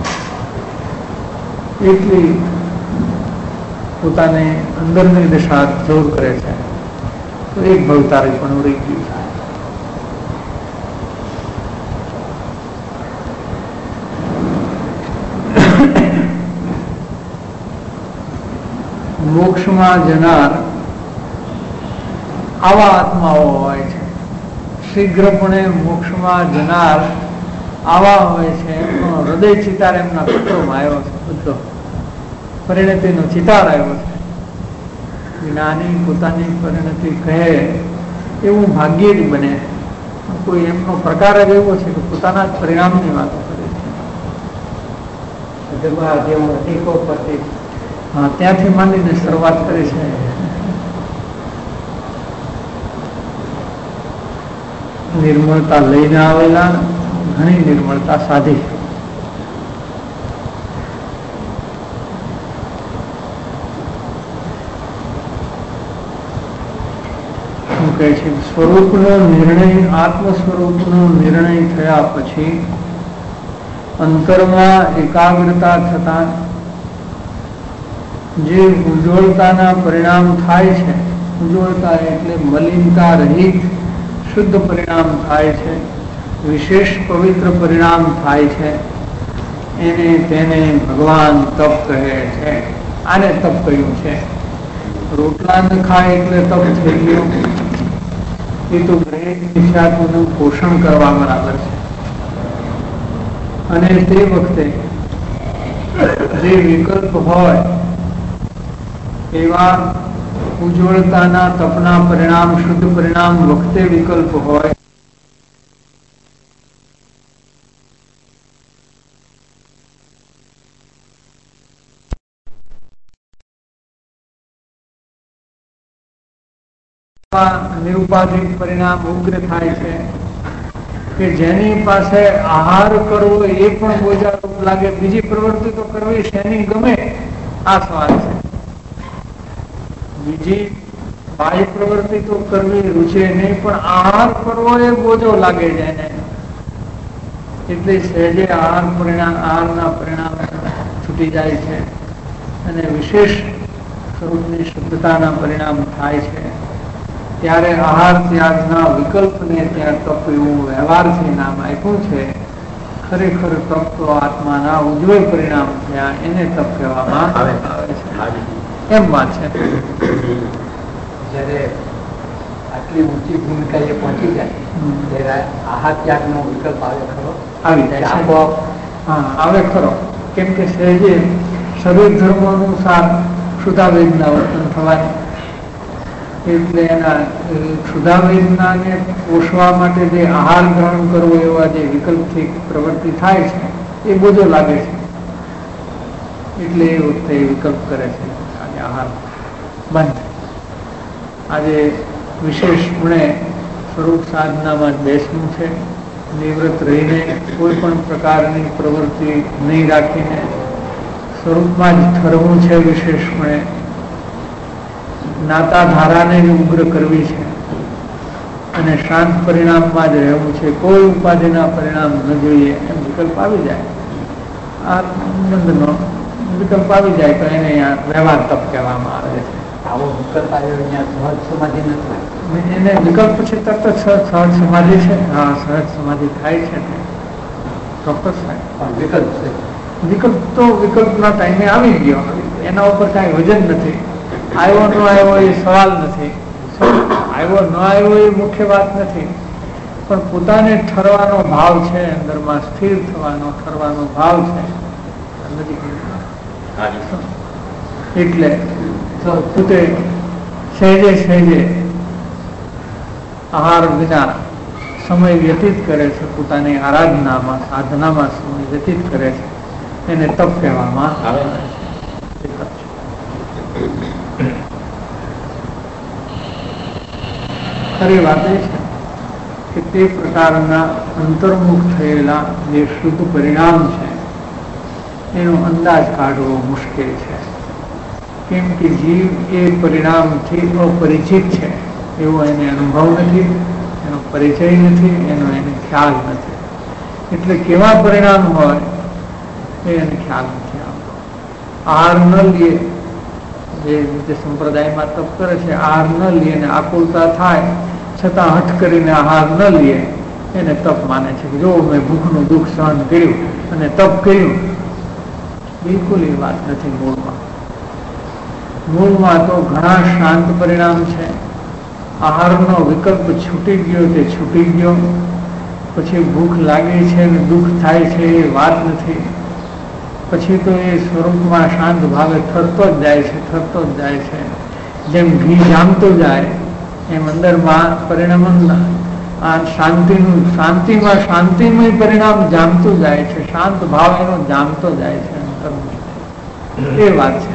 B: એટલી પોતાને અંદરની દશા જોર કરે છે. તો એક ભવતારી પણ રહી ગયું છે. મોક્ષમાં જનાર આવા આત્માઓ હોય છે. શીઘ્રપણે મોક્ષમાં જનાર આવા હોય છે. એમનો હૃદય ચિતાર એમના પત્રોમાં આવ્યો છે, બધો પરિણતિનો ચિતાર આવ્યો છે. જ્ઞાની પોતાની પરિણતિ કહે એવું ભાગ્યે જ બને. કોઈ એમનો પ્રકાર જ એવો છે કે પોતાના જ પરિણામની વાતો કરે છે. હા, ત્યાંથી માંડીને શરૂઆત કરે છે. નિર્મળતા લઈને આવેલા, ઘણી નિર્મળતા સાધી. શું કહે છે? સ્વરૂપનો નિર્ણય, આત્મ સ્વરૂપનો નિર્ણય થયા પછી અંતરમાં એકાગ્રતા થતા જે ઉજ્જવળતાના પરિણામ થાય છે, ઉજ્જવળતા એટલે મલિનતા રહિત શુદ્ધ પરિણામ થાય છે, વિશેષ પવિત્ર પરિણામ થાય છે, એને તેને ભગવાન તપ કહે છે. આને તપ કહ્યું છે. રોટલા ન ખાય એટલે તપ થઈ ગયું, એ તો નિશ્ચાત્મનું પોષણ કરવા બરાબર છે. અને તે વખતે જે વિકલ્પ હોય એવા ઉજ્જવળતાના તપના પરિણામ, શુદ્ધ પરિણામ વખતે વિકલ્પ હોય નિરુપાધિક પરિણામ ઉગ્ર થાય છે કે જેની પાસે આહાર કરવો એ પણ બોજારૂપ લાગે, બીજી પ્રવૃત્તિ તો કરવી શેની ગમે, આ સવાલ છે. બીજી બાહ્ય પ્રવૃત્તિ તો કરવી રૂચે નહીં, પણ આહાર કરવો એ બોજો લાગે છે એને. એટલે સહેજે આહાર પરિણામ, આહારના પરિણામ છૂટી જાય છે અને વિશેષ સ્વરૂપની શુદ્ધતાના પરિણામ થાય છે. ત્યારે આહાર ત્યાગના વિકલ્પને ત્યાં તપ એવું વ્યવહારથી નામ આપ્યું છે. ખરેખર તપ તો આત્માના ઉજ્જવળ પરિણામ થયા, એને તપ કહેવામાં આવે છે. એમ વાત છે.
D: જયારે આટલી ઊંચી ભૂમિકા એ પહોંચી જાય ત્યારે આહાર ત્યાગનો વિકલ્પ આવે ખરો?
B: આવી જાય છે. હા, આવે ખરો. કેમ કે સહેજે શરીર ધર્મ અનુસાર શુદ્ધાવેદના વર્તન થવાની, એટલે એના શુદ્ધાવેદનાને પોષવા માટે જે આહાર ગ્રહણ કરવો એવા જે વિકલ્પથી પ્રવૃત્તિ થાય છે એ બોજો લાગે છે. એટલે એ વખતે વિકલ્પ કરે છે. આજે આહાર બંધ. આજે વિશેષ ગુણે સ્વરૂપ સાધનામાં જ બેસવું છે. નિવૃત્ત રહીને કોઈ પણ પ્રકારની પ્રવૃત્તિ નહીં રાખીને સ્વરૂપમાં જ ઠરવું છે. વિશેષ ગુણે નાતા ધારાને ઉગ્ર કરવી છે અને શાંત પરિણામમાં જ રહેવું છે. કોઈ ઉપાધિના પરિણામ ન જોઈએ એમ વિકલ્પ આવી જાય. આ બંધનો વિકલ્પ આવી જાય તો એને વ્યવહાર તપ કહેવામાં આવે છે.
D: આવો વિકલ્પ આવ્યો અહીંયા સહજ સમાધિ નથી.
B: એને વિકલ્પ પછી તરત જ સહજ સમાધિ છે. હા, સહજ સમાધિ થાય છે, ચોક્કસ થાય.
D: પણ વિકલ્પ છે.
B: વિકલ્પ તો વિકલ્પના ટાઈમે આવી ગયો, એના ઉપર કાંઈ વજન નથી. આવ્યો ન આવ્યો એ સવાલ નથી, આવ્યો ન આવ્યો એ મુખ્ય વાત નથી, પણ પોતાને ઠરવાનો ભાવ છે, અંદરમાં સ્થિર થવાનો ઠરવાનો ભાવ છે. એટલે પોતે સહેજે સહેજે આહાર વિના સમય વ્યતીત કરે છે, પોતાની આરાધનામાં સાધનામાં સમય વ્યતીત કરે છે, એને તપ કહેવામાં આવે છે. ખરી વાત એ છે કે તે પ્રકારના અંતર્મુખ થયેલા જે શુદ્ધ પરિણામ છે એનો અંદાજ કાઢવો મુશ્કેલ છે. કેમ કે જીવ એ પરિણામથી અપરિચિત છે, એવો એને અનુભવ નથી, એનો પરિચય નથી, એનો એને ખ્યાલ નથી. એટલે કેવા પરિણામ હોય એ એને ખ્યાલ નથી આવતો. આહાર ન લે, જે રીતે સંપ્રદાયમાં તપ કરે છે, આહાર ન લે અને આકુલતા થાય છતાં હઠ કરીને આહાર ન લે, એને તપ માને છે. જો મેં ભૂખનું દુઃખ સહન કર્યું અને તપ કર્યું, બિલકુલ એ વાત નથી. મૂળમાં મૂળમાં તો ઘણા શાંત પરિણામ છે. આહારનો વિકલ્પ છૂટી ગયો તે છૂટી ગયો, પછી ભૂખ લાગે છે અને દુઃખ થાય છે એ વાત નથી. પછી તો એ સ્વરૂપમાં શાંત ભાવે ઠરતો જ જાય છે, ઠરતો જ જાય છે. જેમ ઘી જામતો જાય એમ અંદરમાં પરિણામ આ શાંતિનું શાંતિમાં શાંતિમય પરિણામ જામતું જાય છે, શાંત ભાવ એનો જામતો જાય છે અંતરમાં. એ વાત છે.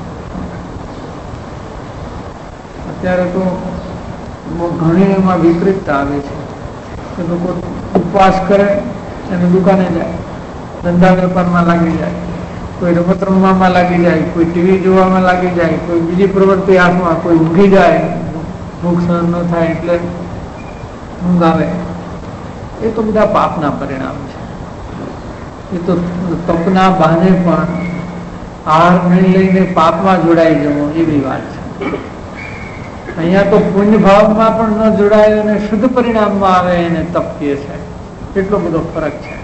B: અત્યારે તો ઘણી એમાં વિપરીતતા આવે છે કે લોકો ઉપવાસ કરે અને દુકાને જાય, ધંધા વેપારમાં લાગી જાય, કોઈ રમત રમવામાં લાગી જાય, કોઈ ટીવી જોવામાં લાગી જાય, કોઈ બીજી પ્રવૃત્તિ હાથમાં, કોઈ ઊંઘી જાય, ભૂખ સહન ન થાય એટલે ઊંઘ આવે. એ તો બધા પાપના પરિણામ છે. એ તો તપના બહાને પણ આહાર નહીં લઈને પાપમાં જોડાઈ જવો એવી વાત છે. અહીંયા તો પુણ્ય ભાવમાં પણ ન જોડાય અને શુદ્ધ પરિણામમાં આવે એને તપ કહે છે. એટલો બધો ફરક છે.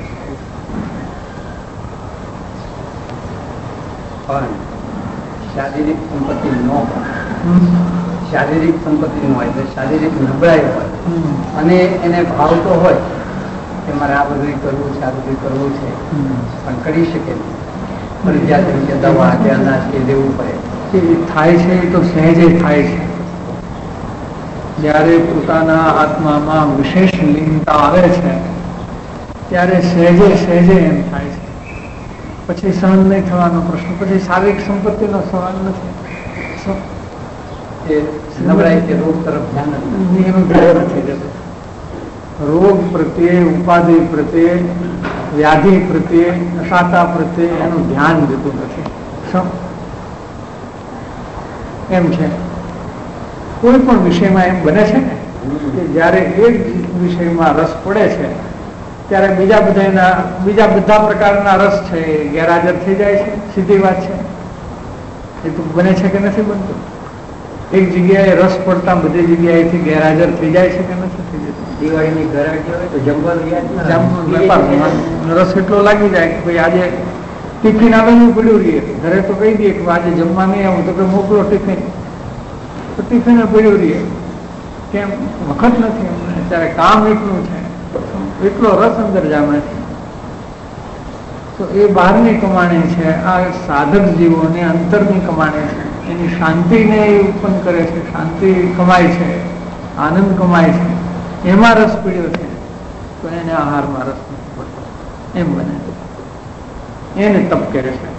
D: પણ શારીરિક સંપત્તિ ન હોય, શારીરિક સંપત્તિ ન હોય, શારીરિક નબળાઈ હોય અને એને ભાવતો હોય કે મારે આ બધું કરવું છે, આ બધું કરવું છે, પણ કરી શકે નહીં, ફરજિયાત રીતે દવા કે અનાજ કે લેવું પડે.
B: એ થાય છે એ તો સહેજે થાય છે. જ્યારે પોતાના આત્મામાં વિશેષ લીનતા આવે છે ત્યારે સહેજે સહેજે એમ થાય છે. પછી સહન નહીં થવાનો પ્રશ્ન, પછી શારીરિક સંપત્તિનો સવાલ નથી.
D: નબળાઈ કે રોગ તરફ ધ્યાન
B: એનું ધ્યાન નથી જતું. રોગ પ્રત્યે, ઉપાધિ પ્રત્યે, વ્યાધિ પ્રત્યે, નશાતા પ્રત્યે એનું ધ્યાન જતું નથી. એમ છે કોઈ પણ વિષયમાં એમ બને છે ને કે જયારે એક વિષયમાં રસ પડે છે ત્યારે બીજા બધાના બીજા બધા પ્રકારના રસ છે એ ગેરહાજર થઈ જાય છે. સીધી વાત છે. એ તો બને છે કે નથી બનતું? એક જગ્યાએ રસ પડતા બધી જગ્યાએથી ગેરહાજર થઈ જાય છે કે નથી થઈ જતું?
D: દિવાળીની ઘરાકી હોય તો જમવાનું
B: રસ એટલો લાગી જાય કે ભાઈ આજે ટિફિન આવેલું પડ્યું રહીએ. ઘરે તો કહી દઈએ કે આજે જમવા નહીં આવું તો કે મોકલો ટિફિન, તો ટિફિન પડ્યું રહીએ. કેમ? વખત નથી અમને, ત્યારે કામ એટલું છે, એટલો રસ અંદર જામે છે. તો એ બહારની કમાણી છે. આ સાધક જીવોને અંતરની કમાણી છે. એની શાંતિને એ ઉત્પન્ન કરે છે, શાંતિ કમાય છે, આનંદ કમાય છે, એમાં રસ પીડ્યો છે તો એને આહારમાં રસ નથી પડતો. એમ બને એને તપ કરે છે.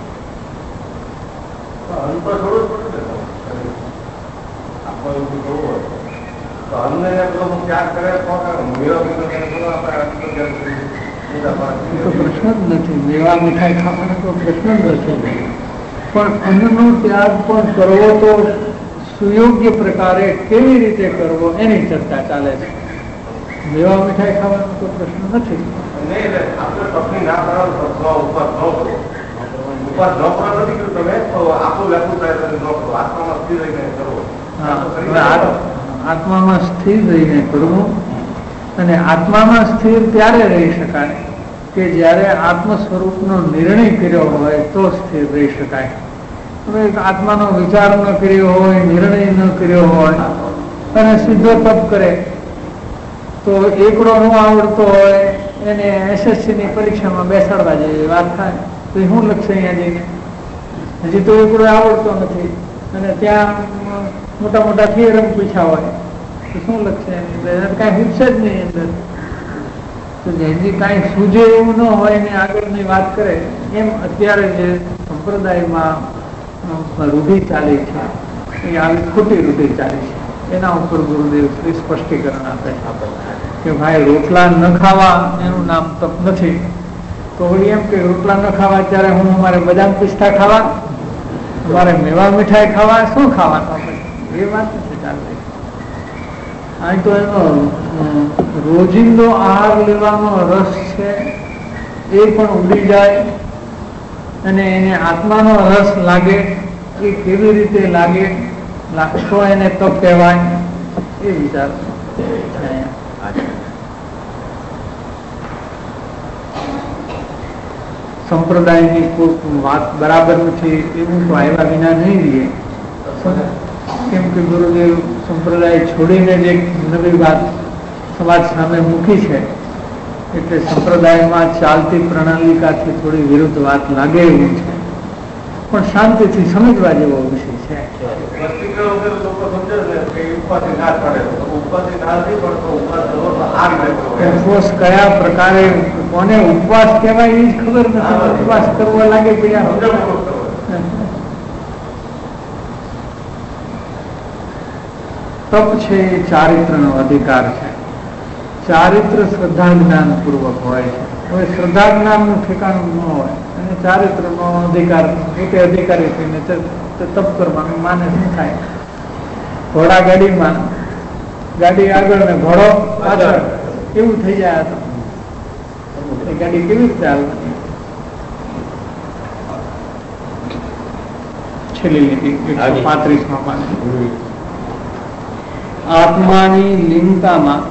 B: પ્રશ્ન જ નથી. મેવા મીઠાઈ ખાવાનો તો પ્રશ્ન જ નથી. પણ અન્નનો ત્યાગ પણ કરવો તો સુયોગ્ય પ્રકારે કેવી રીતે કરવો એની ચર્ચા ચાલે છે. મેવા મીઠાઈ ખાવાનો તો પ્રશ્ન નથી. આત્મામાં સ્થિર રહીને કરવું. અને આત્મામાં સ્થિર ત્યારે રહી શકાય કે જ્યારે આત્મ સ્વરૂપનો નિર્ણય કર્યો હોય તો સ્થિર રહી શકાય. હવે આત્માનો વિચાર ન કર્યો હોય, નિર્ણય ન કર્યો હોય અને સીધો તપ કરે તો એકડો ન આવડતો હોય એને એસએસસી ની પરીક્ષામાં બેસાડવા જેવી વાત થાય તો શું લખશે અહીંયા જઈને? હજી તો એકડો આવડતો નથી અને ત્યાં મોટા મોટા થિયરમ પૂછ્યા હોય તો શું લખશે? કાંઈ હિંસે જ નહીં અંદર. તો જેની કાંઈ સૂજે એવું ન હોય ને આગળની વાત કરે. એમ અત્યારે જે સંપ્રદાયમાં રૂઢિ ચાલી છે એ આવી ખોટી રૂઢિ ચાલી છે. એના ઉપર ગુરુદેવ શ્રી સ્પષ્ટીકરણ આપે કે ભાઈ રોટલા ન ખાવા એનું નામ તપ નથી. તો વળી એમ કે રોટલા ન ખાવા ત્યારે હું અમારે બદામ પિસ્તા ખાવા, અમારે મેવા મીઠાઈ ખાવા, શું ખાવાનું આપણે? એ વાત નથી ચાલતી. અહીં તો એનો રોજિંદો આહાર લેવાનો રસ છે એ પણ ઉડી જાય અને એને આત્માનો રસ લાગે. એ કેવી રીતે લાગે તો એને તપ કહેવાય એ વિચાર. સંપ્રદાયની કોઈ વાત બરાબર નથી એવું તો આવ્યા વિના નહીં રહીએ. કેમ કે ગુરુદેવ સંપ્રદાય છોડીને જે નવી વાત સમાજ સામે મૂકી છે એટલે સંપ્રદાયમાં ચાલતી પ્રણાલિકાથી થોડી વિરુદ્ધ વાત લાગે એવું છે. પણ શાંતિથી સમજવા જેવો વિષય છે. ઉપવાસ કયા પ્રકારે કોને ઉપવાસ કહેવાય એ જ ખબર નથી. ઉપવાસ કરવો લાગે તપ છે એ ચારિત્ર નો અધિકાર છે. ચારિત્ર શ્રદ્ધા જ્ઞાન પૂર્વક હોય છે. હવે શ્રદ્ધા જ્ઞાન નું ઠેકાણું ન હોય અને ચારિત્ર નો અધિકાર પોતે અધિકારી થઈને તપ કરવાનું માને શું થાય? ઘોડા ગાડીમાં ગાડી આગળ ને ઘોડો પાછળ એવું થઈ જાય તો એ ગાડી કેવી રીતે ચાલવાની? છેલ્લી લીટી એકસો પાંત્રીસ માં પાછી આત્માની લીનતામાં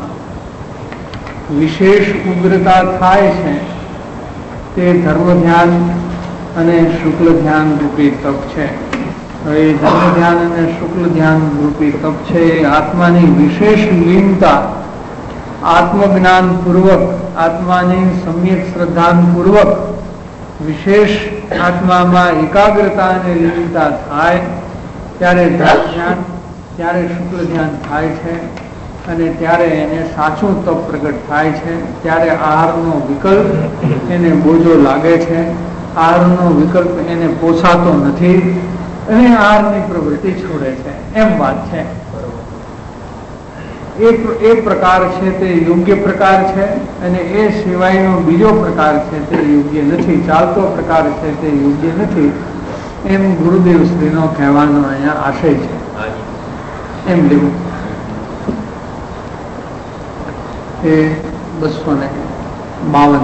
B: વિશેષ ઉગ્રતા થાય છે તે ધર્મ ધ્યાન અને શુક્લ ધ્યાન રૂપી તપ છે. હવે ધર્મ ધ્યાન અને શુક્લ ધ્યાન રૂપી તપ છે એ આત્માની વિશેષ લીનતા આત્મજ્ઞાન પૂર્વક આત્માની સમ્યક શ્રદ્ધાન પૂર્વક વિશેષ આત્મામાં એકાગ્રતા અને લીનતા થાય ત્યારે ધર્મ ધ્યાન ત્યારે શુક્લ ધ્યાન થાય છે અને ત્યારે એને સાચું તપ પ્રગટ થાય છે. ત્યારે આહારનો વિકલ્પ એને બોજો લાગે છે, આહારનો વિકલ્પ એને પોસાતો નથી અને આહારની પ્રવૃત્તિ છોડે છે. એમ વાત છે. એ પ્રકાર છે તે યોગ્ય પ્રકાર છે અને એ સિવાયનો બીજો પ્રકાર છે તે યોગ્ય નથી. ચાલતો પ્રકાર છે તે યોગ્ય નથી એમ ગુરુદેવ શ્રીનો કહેવાનો અહીંયા આશય છે. એમ લેવું એ બસો ને બાવન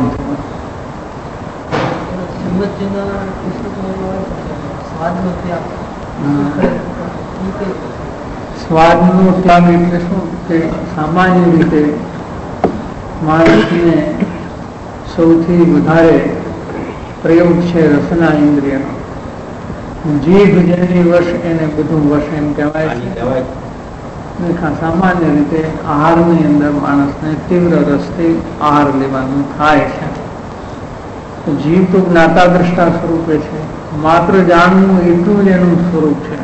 B: સ્વાદ નો ત્યાગ એટલે શું કે સામાન્ય રીતે માણસને સૌથી વધારે પ્રયોગ છે રસના ઇન્દ્રિયનો. જીભ જેની વશ એને બધું વશ એમ કહેવાય છે. સામાન્ય રીતે આહારની અંદર માણસને તીવ્ર રસથી આહાર લેવાનું થાય છે. જીભ તો જ્ઞાતા દ્રષ્ટા સ્વરૂપે છે. માત્ર જાણવું એટલું જ એનું સ્વરૂપ છે.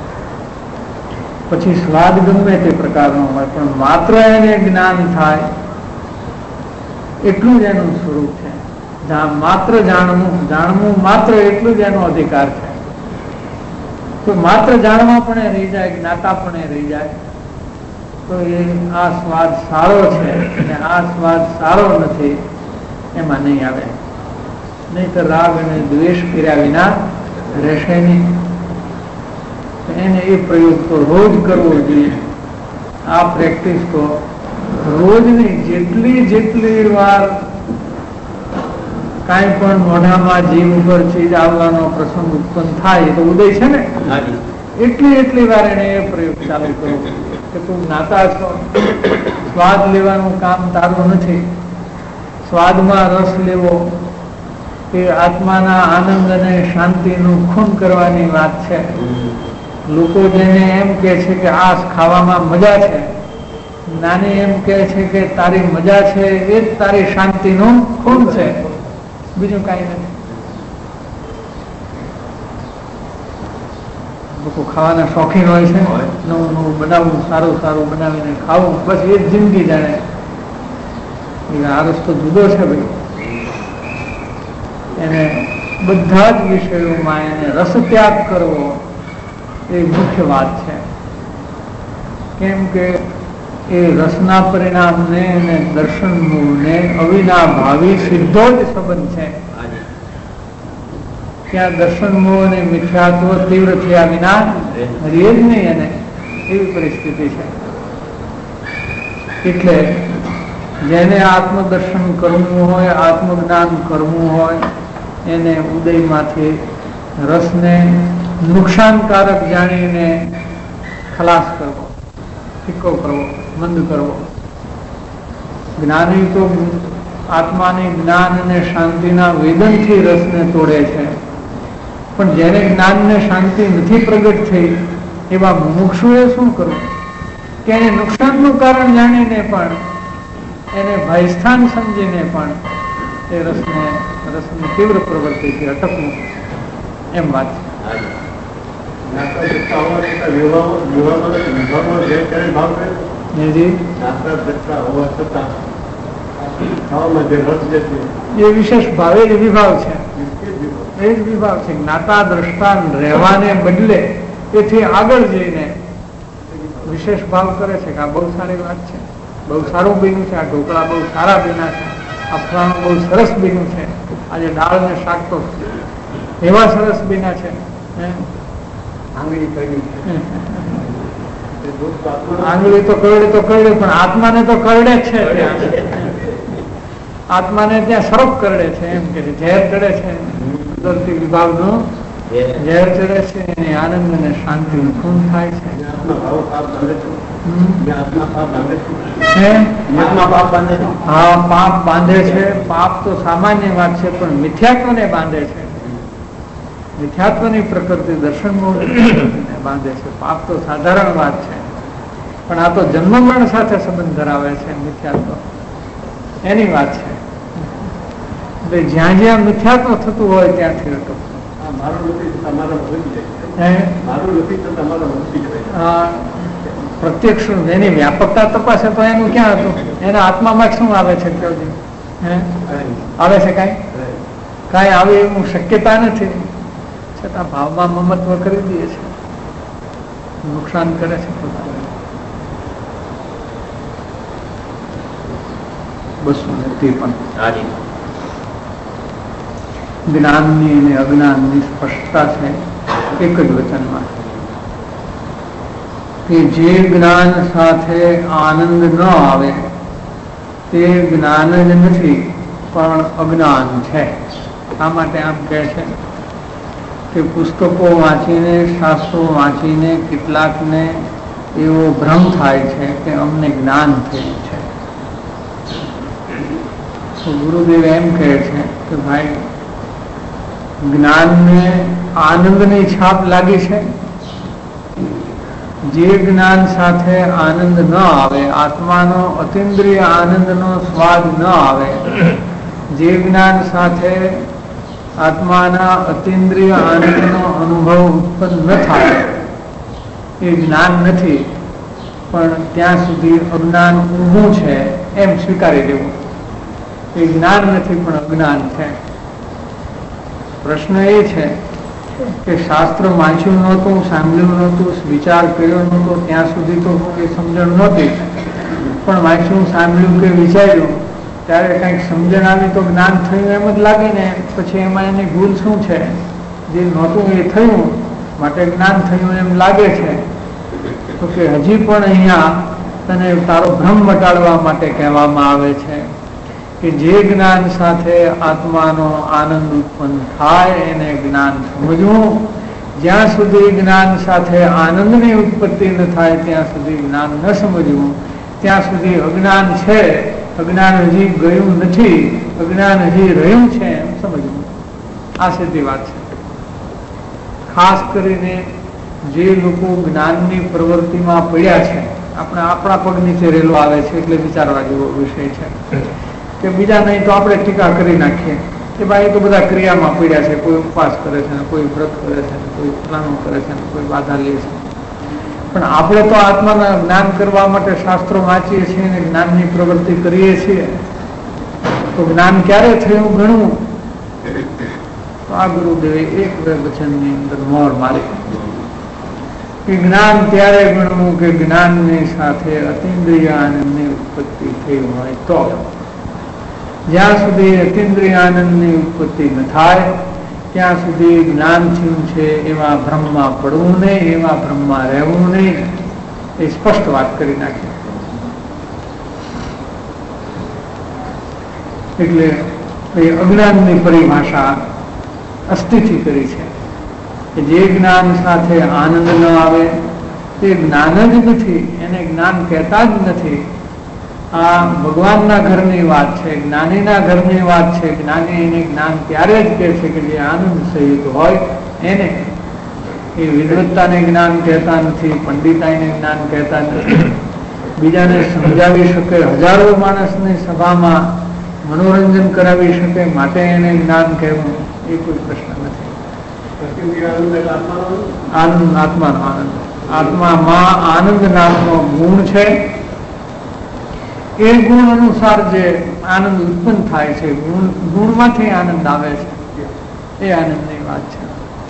B: પછી સ્વાદ ગમે તે પ્રકારનો હોય પણ માત્ર એને જ્ઞાન થાય એટલું જ એનું સ્વરૂપ છે. માત્ર જાણવું જાણવું માત્ર એટલું જ એનો અધિકાર છે. તો માત્ર જાણવા પણ એ રહી જાય, જ્ઞાતા પણ એ રહી જાય તો એ આ સ્વાદ સારો છે અને આ સ્વાદ સારો નથી એમાં નહીં આવે. નહીં તો રાગ અને દ્વેષ કર્યા વિના રહેશે નહીં. એને એ પ્રયોગ તો રોજ કરવો જોઈએ. આ પ્રેક્ટિસ તો રોજની જેટલી જેટલી વાર કાંઈ પણ મોઢામાં જીભ ઉપર ચીજ આવવાનો પ્રસંગ ઉત્પન્ન થાય તો ઉદય છે ને, એટલી એટલી વાર એને એ પ્રયોગ ચાલુ કરવો કે તું જ્ઞાતા છો. સ્વાદ લેવાનું કામ તારું નથી. સ્વાદમાં રસ લેવો એ આત્માના આનંદ અને શાંતિનું ખૂન કરવાની વાત છે. લોકો જેને એમ કે છે કે આ ખાવામાં મજા છે, નાની એમ કે છે કે તારી મજા છે એ જ તારી શાંતિનું ખૂન છે, બીજું કઈ નથી. લોકો ખાવાના શોખીન હોય છે, નવું નવું બનાવવું, સારું સારું બનાવીને ખાવું, બસ એ જ જિંદગી જાણે. આ રસ્તો જુદો છે ભાઈ. એને બધા જ વિષયોમાં એને રસ ત્યાગ કરવો એ મુખ્ય વાત છે. કેમ કે એ રસના પરિણામને અને દર્શન મૂળને અવિના ભાવી સીધો જ સંબંધ છે. ત્યાં દર્શન મૂળ અને મિથ્યાત્વ તીવ્ર થયા વિના રહે જ નહીં એને, એવી પરિસ્થિતિ છે. એટલે જેને આત્મદર્શન કરવું હોય, આત્મજ્ઞાન કરવું હોય, એને ઉદયમાંથી રસને નુકસાનકારક જાણીને ખલાસ કરવો, ફીકો કરવો, મંદ કરવો. જ્ઞાની તો આત્માની જ્ઞાન અને શાંતિના વેદનથી રસને તોડે છે, પણ જેને જ્ઞાન ને શાંતિ નથી પ્રગટ થઈ એવા મુમુક્ષુએ શું કરવું કે એને નુકસાનનું કારણ જાણીને પણ, એને ભયસ્થાન સમજીને પણ એ રસને રસની તીવ્ર પ્રવૃત્તિથી અટકવું, એમ વાત છે. એ વિશેષ ભાવે જ વિભાવ છે, એ જ વિભાવ છે. જ્ઞાતા દ્રષ્ટા રહેવાને બદલે એથી આગળ જઈને વિશેષ ભાવ કરે છે કે આ બહુ સારી વાત છે, બહુ સારું બન્યું છે, આ ઢોકળા બહુ સારા બન્યા છે, આ ફલાણું બહુ સરસ બન્યું છે, આજે દાળ ને શાક તો એવા સરસ બન્યા છે. આંગળી તો કરડે તો કરડે પણ આત્માને તો કરડે જ છે, આત્માને ત્યાં સર્પ કરડે છે, એમ કે ઝેર ચડે છે, કુદરતી વિભાવ નો ઝેર ચડે છે, એને આનંદ અને શાંતિ નું ખૂન થાય છે. હા, પાપ બાંધે છે. પાપ તો સામાન્ય વાત છે, પણ મિથ્યાત્વ ને બાંધે છે. મિથ્યાત્વની પ્રકૃતિ દર્શન બાંધે છે. પાપ તો સાધારણ વાત છે, પણ આ તો જન્મ મરણ સાથે સંબંધ ધરાવે છે. મિથ્યાત્વ એની વાત છે. એટલે જ્યાં જ્યાં મિથ્યાત્વ થતું હોય ત્યાંથી અટકવું. પ્રત્યક્ષ એની વ્યાપકતા તપાસે તો એનું ક્યાં હતું? એના આત્મામાં શું આવે છે? આવે છે કઈ કઈ આવે એવું શક્યતા નથી, છતાં ભાવમાં મમત્વ કરી દે છે, નુકસાન કરે છે પોતાને. બસો નથી પણ જ્ઞાનની અને અજ્ઞાનની સ્પષ્ટતા છે એક જ વચનમાં કે જે જ્ઞાન સાથે આનંદ ન આવે તે જ્ઞાન જ નથી પણ અજ્ઞાન છે. આ માટે આમ કહે છે કે પુસ્તકો વાંચીને, શાસ્ત્રો વાંચીને કેટલાકને એવો ભ્રમ થાય છે કે અમને જ્ઞાન થયું છે. તો ગુરુદેવ એમ કહે છે કે ભાઈ, જ્ઞાનને આનંદની છાપ લાગી છે. જે જ્ઞાન સાથે આનંદ ન આવે, આત્માનો અતિન્દ્રિય આનંદનો સ્વાદ ન આવે, જે જ્ઞાન સાથે આત્માના અતિન્દ્રિય આનંદનો અનુભવ ઉત્પન્ન ન થાય એ જ્ઞાન નથી, પણ ત્યાં સુધી અજ્ઞાન ઊભું છે એમ સ્વીકારી દેવું. એ જ્ઞાન નથી પણ અજ્ઞાન છે. પ્રશ્ન એ છે કે શાસ્ત્ર વાંચ્યું નહોતું, સાંભળ્યું નહોતું, વિચાર કર્યો નહોતો, ત્યાં સુધી તો એ સમજણ નહોતી, પણ વાંચ્યું, સાંભળ્યું કે વિચાર્યું ત્યારે કંઈક સમજણ આવી તો જ્ઞાન થયું એમ જ લાગે ને. પછી એમાં એની ભૂલ શું છે? જે નહોતું એ થયું માટે જ્ઞાન થયું એમ લાગે છે. તો કે હજી પણ અહીંયા તને તારો ભ્રમ મટાડવા માટે કહેવામાં આવે છે કે જે જ્ઞાન સાથે આત્માનો આનંદ ઉત્પન્ન થાય એને જ્ઞાન સમજવું. જ્યાં સુધી જ્ઞાન સાથે આનંદની ઉત્પત્તિ ન થાય ત્યાં સુધી જ્ઞાન ન સમજવું. ત્યાં સુધી અજ્ઞાન છે, અજ્ઞાન હજી ગયું નથી, અજ્ઞાન હજી રહ્યું છે એમ સમજવું. આ સીધી વાત છે. ખાસ કરીને જે લોકો જ્ઞાનની પ્રવૃત્તિમાં પડ્યા છે, આપણે આપણા પગ નીચે રેલો આવે છે એટલે વિચારવા જેવો વિષય છે કે બીજા નહીં તો આપણે ટીકા કરી નાખીએ કે ભાઈ તો બધા ક્રિયામાં પડ્યા છે, કોઈ ઉપવાસ કરે છે, કોઈ વ્રત કરે છે, કોઈ પ્લાનો કરે છે, કોઈ બાધા લે છે. પણ આપણે તો આત્માના જ્ઞાન કરવા માટે શાસ્ત્રો વાંચીએ છીએ અને જ્ઞાનની પ્રવૃત્તિ કરીએ છીએ. તો જ્ઞાન ક્યારે થયું ગણવું? તો આ ગુરુદેવે એક બે વચનની અંદર મોર મારી કે જ્ઞાન ત્યારે ગણવું કે જ્ઞાનની સાથે અતિન્દ્રિય આનંદની ઉત્પત્તિ થઈ હોય તો. જ્યાં સુધી અતિન્દ્રિય આનંદની ઉત્પત્તિ ન થાય ત્યાં સુધી જ્ઞાન થયું છે એવા ભ્રમમાં પડવું નહીં, એવા ભ્રમમાં રહેવું નહીં. એ સ્પષ્ટ વાત કરી નાખી. એટલે એ અજ્ઞાનની પરિભાષા અસ્થિથી કરી છે કે જે જ્ઞાન સાથે આનંદ ન આવે તે જ્ઞાન જ નથી, એને જ્ઞાન કહેતા જ નથી. આ ભગવાનના ઘરની વાત છે, જ્ઞાનીના ઘરની વાત છે. જ્ઞાની એને જ્ઞાન ત્યારે જ કહે છે કે જે આનંદ સહિત હોય એને. એ વિદ્વત્તાને જ્ઞાન કહેતા નથી, પંડિતાઈને જ્ઞાન કહેતા નથી. બીજાને સમજાવી શકે, હજારો માણસની સભામાં મનોરંજન કરાવી શકે માટે એને જ્ઞાન કહેવું એ કોઈ પ્રશ્ન નથી. આનંદ આત્માનો આનંદ, આત્મામાં આનંદ નામનો ગુણ છે. એ ગુણ અનુસાર જે આનંદ ઉત્પન્ન થાય છે, ગુણ ગુણમાંથી આનંદ આવે છે, એ આનંદની વાત છે.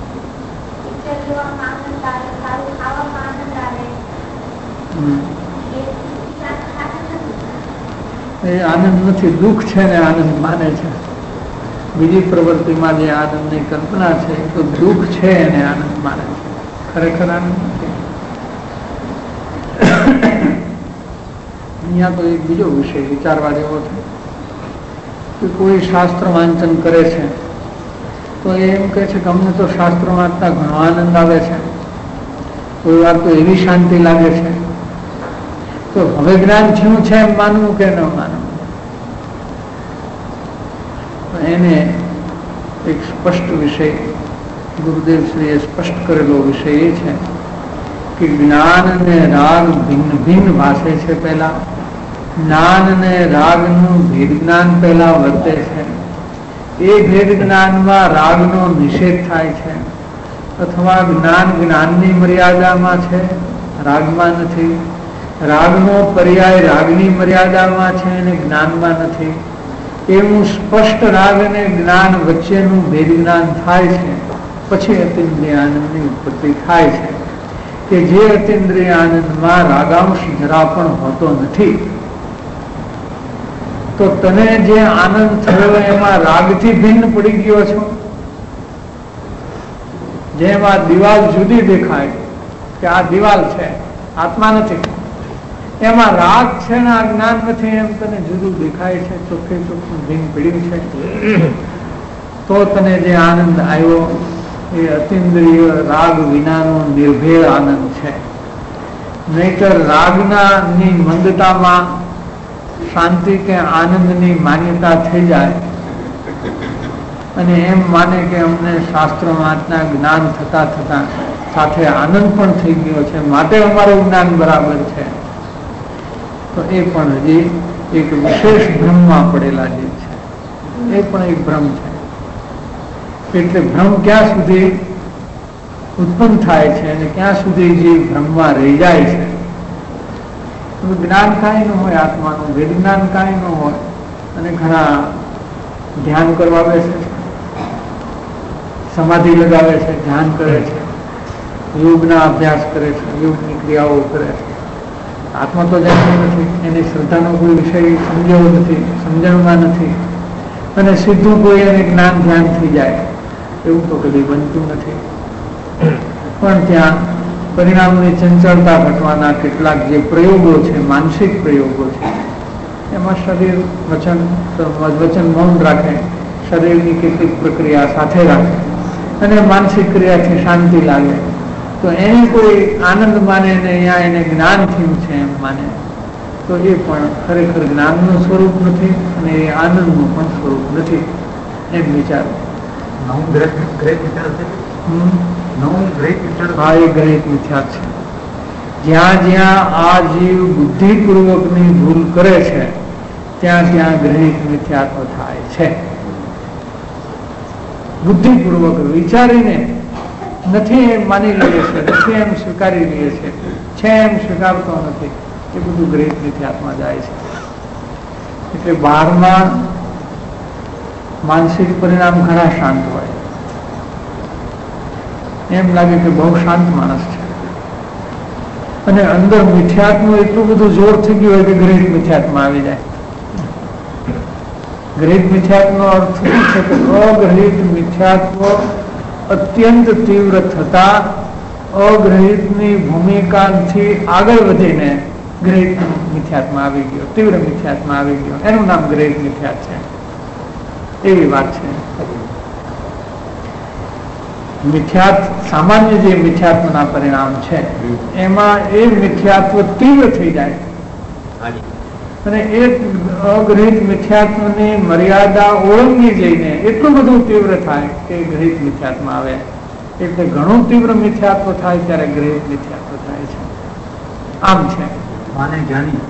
B: એ આનંદ નથી, દુઃખ છે ને આનંદ માને છે. બીજી પ્રવૃત્તિમાં જે આનંદની કલ્પના છે એ તો દુઃખ છે એને આનંદ માને છે, ખરેખર આનંદ નથી. અહીંયા તો એક બીજો વિષય વિચારવા જેવો છે કે કોઈ શાસ્ત્ર વાંચન કરે છે તો એમ કહે છે કે અમને તો શાસ્ત્ર વાંચતા ઘણો આનંદ આવે છે, કોઈ વાર તો એવી શાંતિ લાગે છે. તો હવે જ્ઞાન થયું છે એમ માનવું કે ન માનવું? એને એક સ્પષ્ટ વિષય ગુરુદેવ શ્રીએ સ્પષ્ટ કરેલો વિષય એ છે કે જ્ઞાન અને રાગ ભિન્ન ભિન્ન ભાષે છે. પહેલા જ્ઞાન અને રાગનું ભેદ જ્ઞાન પહેલા વર્તે છે. એ ભેદ જ્ઞાનમાં રાગનો નિષેધ થાય છે, અથવા જ્ઞાન જ્ઞાનની મર્યાદામાં છે, રાગમાં નથી. રાગનો પર્યાય રાગની મર્યાદામાં છે અને જ્ઞાનમાં નથી. એવું સ્પષ્ટ રાગ અને જ્ઞાન વચ્ચેનું ભેદ જ્ઞાન થાય છે. પછી અતિન્દ્રિય આનંદની ઉત્પત્તિ થાય છે કે જે અતિન્દ્રિય આનંદમાં રાગાંશ જરા પણ હોતો નથી. તો તને જે આનંદ થયો એમાં રાગથી ભિન્ન પડી ગયો છો. જેમાં દિવાલ જુદી દેખાય કે આ દિવાલ છે, આત્મા નથી, એમાં રાગ છે ને આ જ્ઞાન નથી એમ તને જુદું દેખાય છે, ચોખ્ખે ચોખ્ખું ભિન્ન પડ્યું છે. તો તને જે આનંદ આવ્યો એ અતિન્દ્રિય રાગ વિનાનો નિર્ભેળ આનંદ છે. નહીતર રાગના ની મંદતામાં શાંતિ કે આનંદની માન્યતા થઈ જાય અને એમ માને કે અમને શાસ્ત્ર વાંચના જ્ઞાન થતા થતા સાથે આનંદ પણ થઈ ગયો છે, માટે અમારું જ્ઞાન બરાબર છે. તો એ પણ હજી એક વિશેષ ભ્રમમાં પડેલા જે છે, એ પણ એક ભ્રમ છે. એટલે ભ્રમ ક્યાં સુધી ઉત્પન્ન થાય છે અને ક્યાં સુધી જે ભ્રમમાં રહી જાય છે. જ્ઞાન કાંઈ ન હોય, આત્માનું વેદ જ્ઞાન કાંઈ ન હોય, અને ઘણા ધ્યાન કરવા બેસે છે, સમાધિ લગાવે છે, ધ્યાન કરે છે, યોગના અભ્યાસ કરે છે, યોગની ક્રિયાઓ કરે છે. આત્મા તો જાણતો નથી, એની શ્રદ્ધાનો કોઈ વિષય સમજ્યો નથી, સમજણમાં નથી, અને સીધું કોઈ એને જ્ઞાન ધ્યાન થઈ જાય એવું તો કદી બનતું નથી. પણ ત્યાં પરિણામની ચંચળતા ઘટવાના કેટલાક જે પ્રયોગો છે, માનસિક પ્રયોગો છે, એમાં શરીર વચન વચન મૌન રાખે, શરીરની કેટલીક પ્રક્રિયા સાથે રાખે અને માનસિક ક્રિયાથી શાંતિ લાગે, તો એને કોઈ આનંદ માને ને અહીંયા એને જ્ઞાન થયું છે એમ માને, તો એ પણ ખરેખર જ્ઞાનનું સ્વરૂપ નથી અને એ આનંદનું પણ સ્વરૂપ નથી એમ વિચારો. હા, એ ગ્રહિત મિથ્યા છે. જ્યાં જ્યાં આ જીવ બુદ્ધિપૂર્વકની ભૂલ કરે છે ત્યાં ત્યાં ગ્રહિત મિથ્યાત્વ થાય છે. બુદ્ધિપૂર્વક વિચારીને નથી એમ માની લે છે, નથી એમ સ્વીકારી લે છે, છે એમ સ્વીકારતો નથી, એ બધું ગ્રહિત મિથ્યાત્વમાં જાય છે. એટલે બહારમાં માનસિક પરિણામ ઘણા શાંત હોય, એમ લાગે કે બહુ શાંત માણસ છે, અને અંદર મિથ્યાત્વ એટલું બધું જોર થઈ ગયું હોય કે ગ્રહિત મિથ્યાત્વમાં આવી જાય. ગ્રહિત મિથ્યાત્વનો અર્થ શું છે કે અગ્રહિત મિથ્યાત્વ અત્યંત તીવ્ર થતા અગ્રહિતની ભૂમિકાથી આગળ વધીને ગ્રહિત મિથ્યાત્વમાં આવી ગયો, તીવ્ર મિથ્યાત્વમાં આવી ગયો, એનું નામ ગ્રહિત મિથ્યાત્વ છે. એવી વાત છે. મિથ્યાત્વ સામાન્ય જે મિથ્યાત્વના પરિણામ છે એમાં એ મિથ્યાત્વ તીવ્ર થઈ જાય અને એ અગ્રહિત મિથ્યાત્વની મર્યાદા ઓળંગી જઈને એટલું બધું તીવ્ર થાય કે ગ્રહિત મિથ્યાત્વમાં આવે. એટલે ઘણું તીવ્ર મિથ્યાત્વ થાય ત્યારે ગ્રહિત મિથ્યાત્વ થાય છે. આમ છે
E: માને જાણી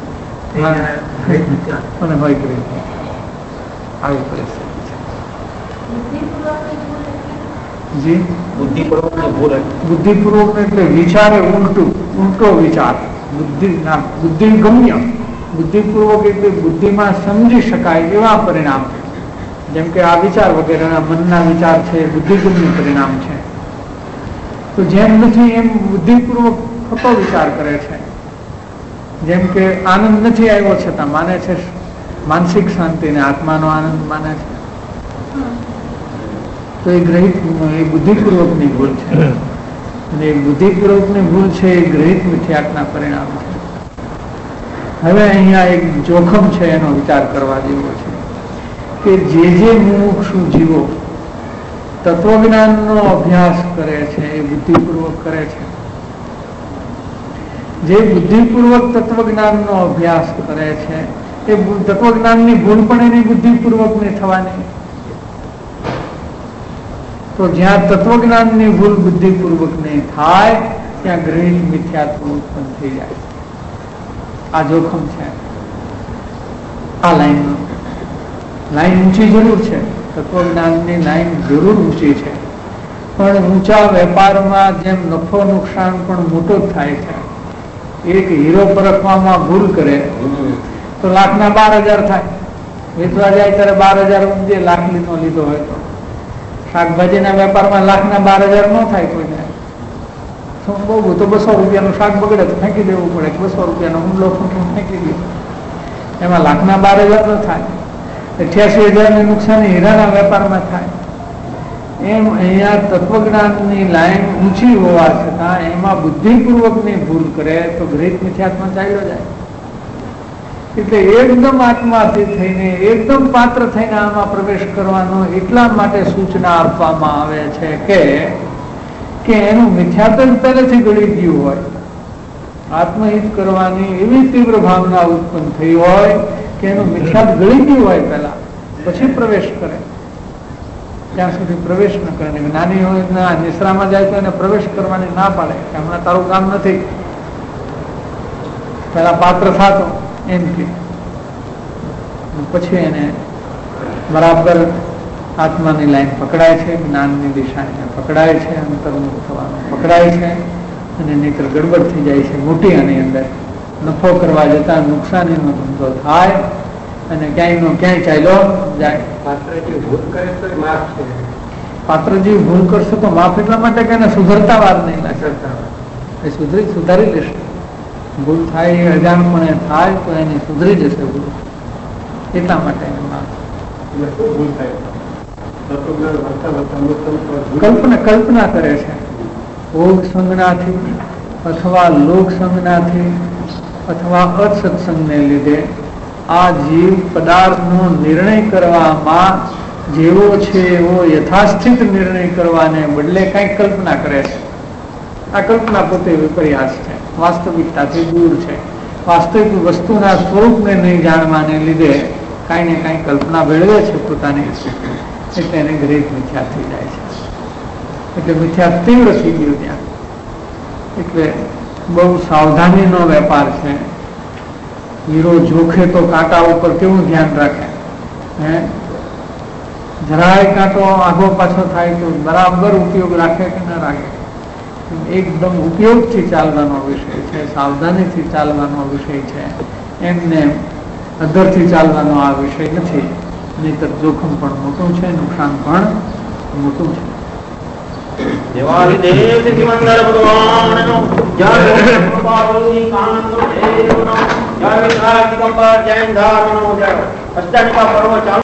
B: અને હોય ગ્રહિત આવી પરિસ્થિતિ છે. જી
C: બુદ્ધિપૂર્વક ને ભૂલ
B: બુદ્ધિપૂર્વક એટલે વિચારે ઉલટું ઉલટો વિચાર બુદ્ધિ ના બુદ્ધિ ગમ્ય બુદ્ધિપૂર્વક એટલે બુદ્ધિમાં સમજી શકાય એવા પરિણામ, જેમ કે આ વિચાર વગેરેના મનના વિચાર છે બુદ્ધિગમ્ય પરિણામ છે. તો જેમ નથી એમ બુદ્ધિપૂર્વક ખોટો વિચાર કરે છે. જેમ કે આનંદ નથી આવ્યો છતાં માને છે માનસિક શાંતિ ને આત્માનો આનંદ માને છે, તો એ ગ્રહિત એ બુદ્ધિપૂર્વકની ભૂલ છે. અને એ બુદ્ધિપૂર્વકની ભૂલ છે એ ગ્રહિત મિથ્યાત્વના પરિણામ છે. હવે અહીંયા એક જોખમ છે, એનો વિચાર કરવા જેવો છે કે જે જે મુમુક્ષુ જીવો તત્વજ્ઞાનનો અભ્યાસ કરે છે એ બુદ્ધિપૂર્વક કરે છે. જે બુદ્ધિપૂર્વક તત્વજ્ઞાનનો અભ્યાસ કરે છે એ તત્વજ્ઞાનની ભૂલ પણ એની બુદ્ધિપૂર્વકની થવાની. તો જ્યાં તત્વજ્ઞાનની ભૂલ બુદ્ધિપૂર્વકની થાય ત્યાં ગ્રહિત મિથ્યાત્વ ઉત્પન્ન થઈ જાય. આ જોખમ છે. આ લાઈન લાઈન ઊંચી જરૂર છે, તત્વજ્ઞાનની લાઈન જરૂર ઊંચી છે, પણ ઊંચા વેપારમાં જેમ નફો નુકસાન પણ મોટો જ થાય છે. એક હીરો પરખવામાં ભૂલ કરે તો લાખના બાર હજાર થાય, વેચવા જાય ત્યારે બાર હજાર જે લાખ લીધો લીધો હોય તો શાકભાજીના વેપારમાં લાખના બાર હજાર ન થાય કોઈને. બહુ તો બસો રૂપિયાનું શાક બગડે તો ફેંકી દેવું પડે, બસો રૂપિયાનો ઊંડો ફેંકી દે, એમાં લાખના બાર હજાર ન થાય. અઠ્યાસી હજારની નુકસાની હીરાના વેપારમાં થાય. એમ અહીંયા તત્વજ્ઞાનની લાઈન ઊંચી હોવા છતાં એમાં બુદ્ધિપૂર્વકની ભૂલ કરે તો ગ્રહિત મિથ્યાત્મા ચાલ્યો જાય. એટલે એકદમ આત્માથી થઈને એકદમ પાત્ર થઈને આમાં પ્રવેશ કરવાનો એટલા માટે સૂચના આપવામાં આવે છે કે કે એનું મિથ્યાત્વ પહેલેથી ગળી ગયું હોય, આત્મહિત કરવાની એવી તીવ્ર ભાવના ઉત્પન્ન થઈ હોય કે એનું મિથ્યાત્વ ગળી ગયું હોય પહેલા, પછી પ્રવેશ કરે. ત્યાં સુધી પ્રવેશ ન કરે. નાની હોય નિશ્રામાં જાય તો એને પ્રવેશ કરવાની ના પાડે કે હમણાં તારું કામ નથી, પેલા પાત્ર થતો એમ કે પછી એને બરાબર આત્માની લાઈન પકડાય છે, જ્ઞાનની દિશા એને પકડાય છે, અંતર્મુખ થવાનું પકડાય છે, અને નહીતર ગડબડ થઈ જાય છે મોટી. આની અંદર નફો કરવા જતા નુકસાનીનો ધંધો થાય અને ક્યાંય નો ક્યાંય ચાલ્યો જાય.
D: પાત્રજી ભૂલ કરે તો માફ છે.
B: પાત્રજી ભૂલ કરશે તો માફ એટલા માટે કે એને સુધરતા વાર નહીં લાગે, એ સુધરી સુધારી લેશે. ભૂલ થાય અજાણપણે થાય તો એની સુધરી જશે ભૂલ, એટલા માટે એને માફ.
D: ભૂલ થાય
B: કલ્પના કલ્પના કરે છે ભોગ સંજ્ઞાથી અથવા લોક સંજ્ઞાથી અથવા અસત્સંગને લીધે આ જીવ પદાર્થનો નિર્ણય કરવામાં જેવો છે એવો યથાસ્થિત નિર્ણય કરવાને બદલે કઈક કલ્પના કરે છે. આ કલ્પના પોતે વિપર્યાસ છે, વાસ્તવિકતાથી દૂર છે. વાસ્તવિક વસ્તુના સ્વરૂપને નહીં જાણવાને લીધે કાંઈ ને કાંઈ કલ્પના ભેળવે છે પોતાની, એટલે એને ગ્રહિત મિથ્યા થઈ જાય છે. એટલે મિથ્યા તીવ્ર થઈ ગયું ત્યાં. એટલે બહુ સાવધાનીનો વેપાર છે. હીરો જોખે તો કાંટા ઉપર કેવું ધ્યાન રાખે, હે જરાય કાંટો આગો પાછો થાય તો બરાબર ઉપયોગ રાખે કે ના રાખે. એકદમ ઉપયોગથી ચાલવાનો વિષય છે, સાવધાનીથી ચાલવાનો વિષય છે. એમને અધરથી ચાલવાનો આ વિષય નથી, નહીતર જોખમ પણ મોટું છે, નુકસાન પણ મોટું છે.
C: દેવાદિદેવ સિમંદર ભગવાનનો જય ગોપાલજી કાનનો દેવનો જય વિઠ્ઠલ દિગંબર જૈન ધર્મનો જય. અષ્ટાદશી પર્વ ચાલુ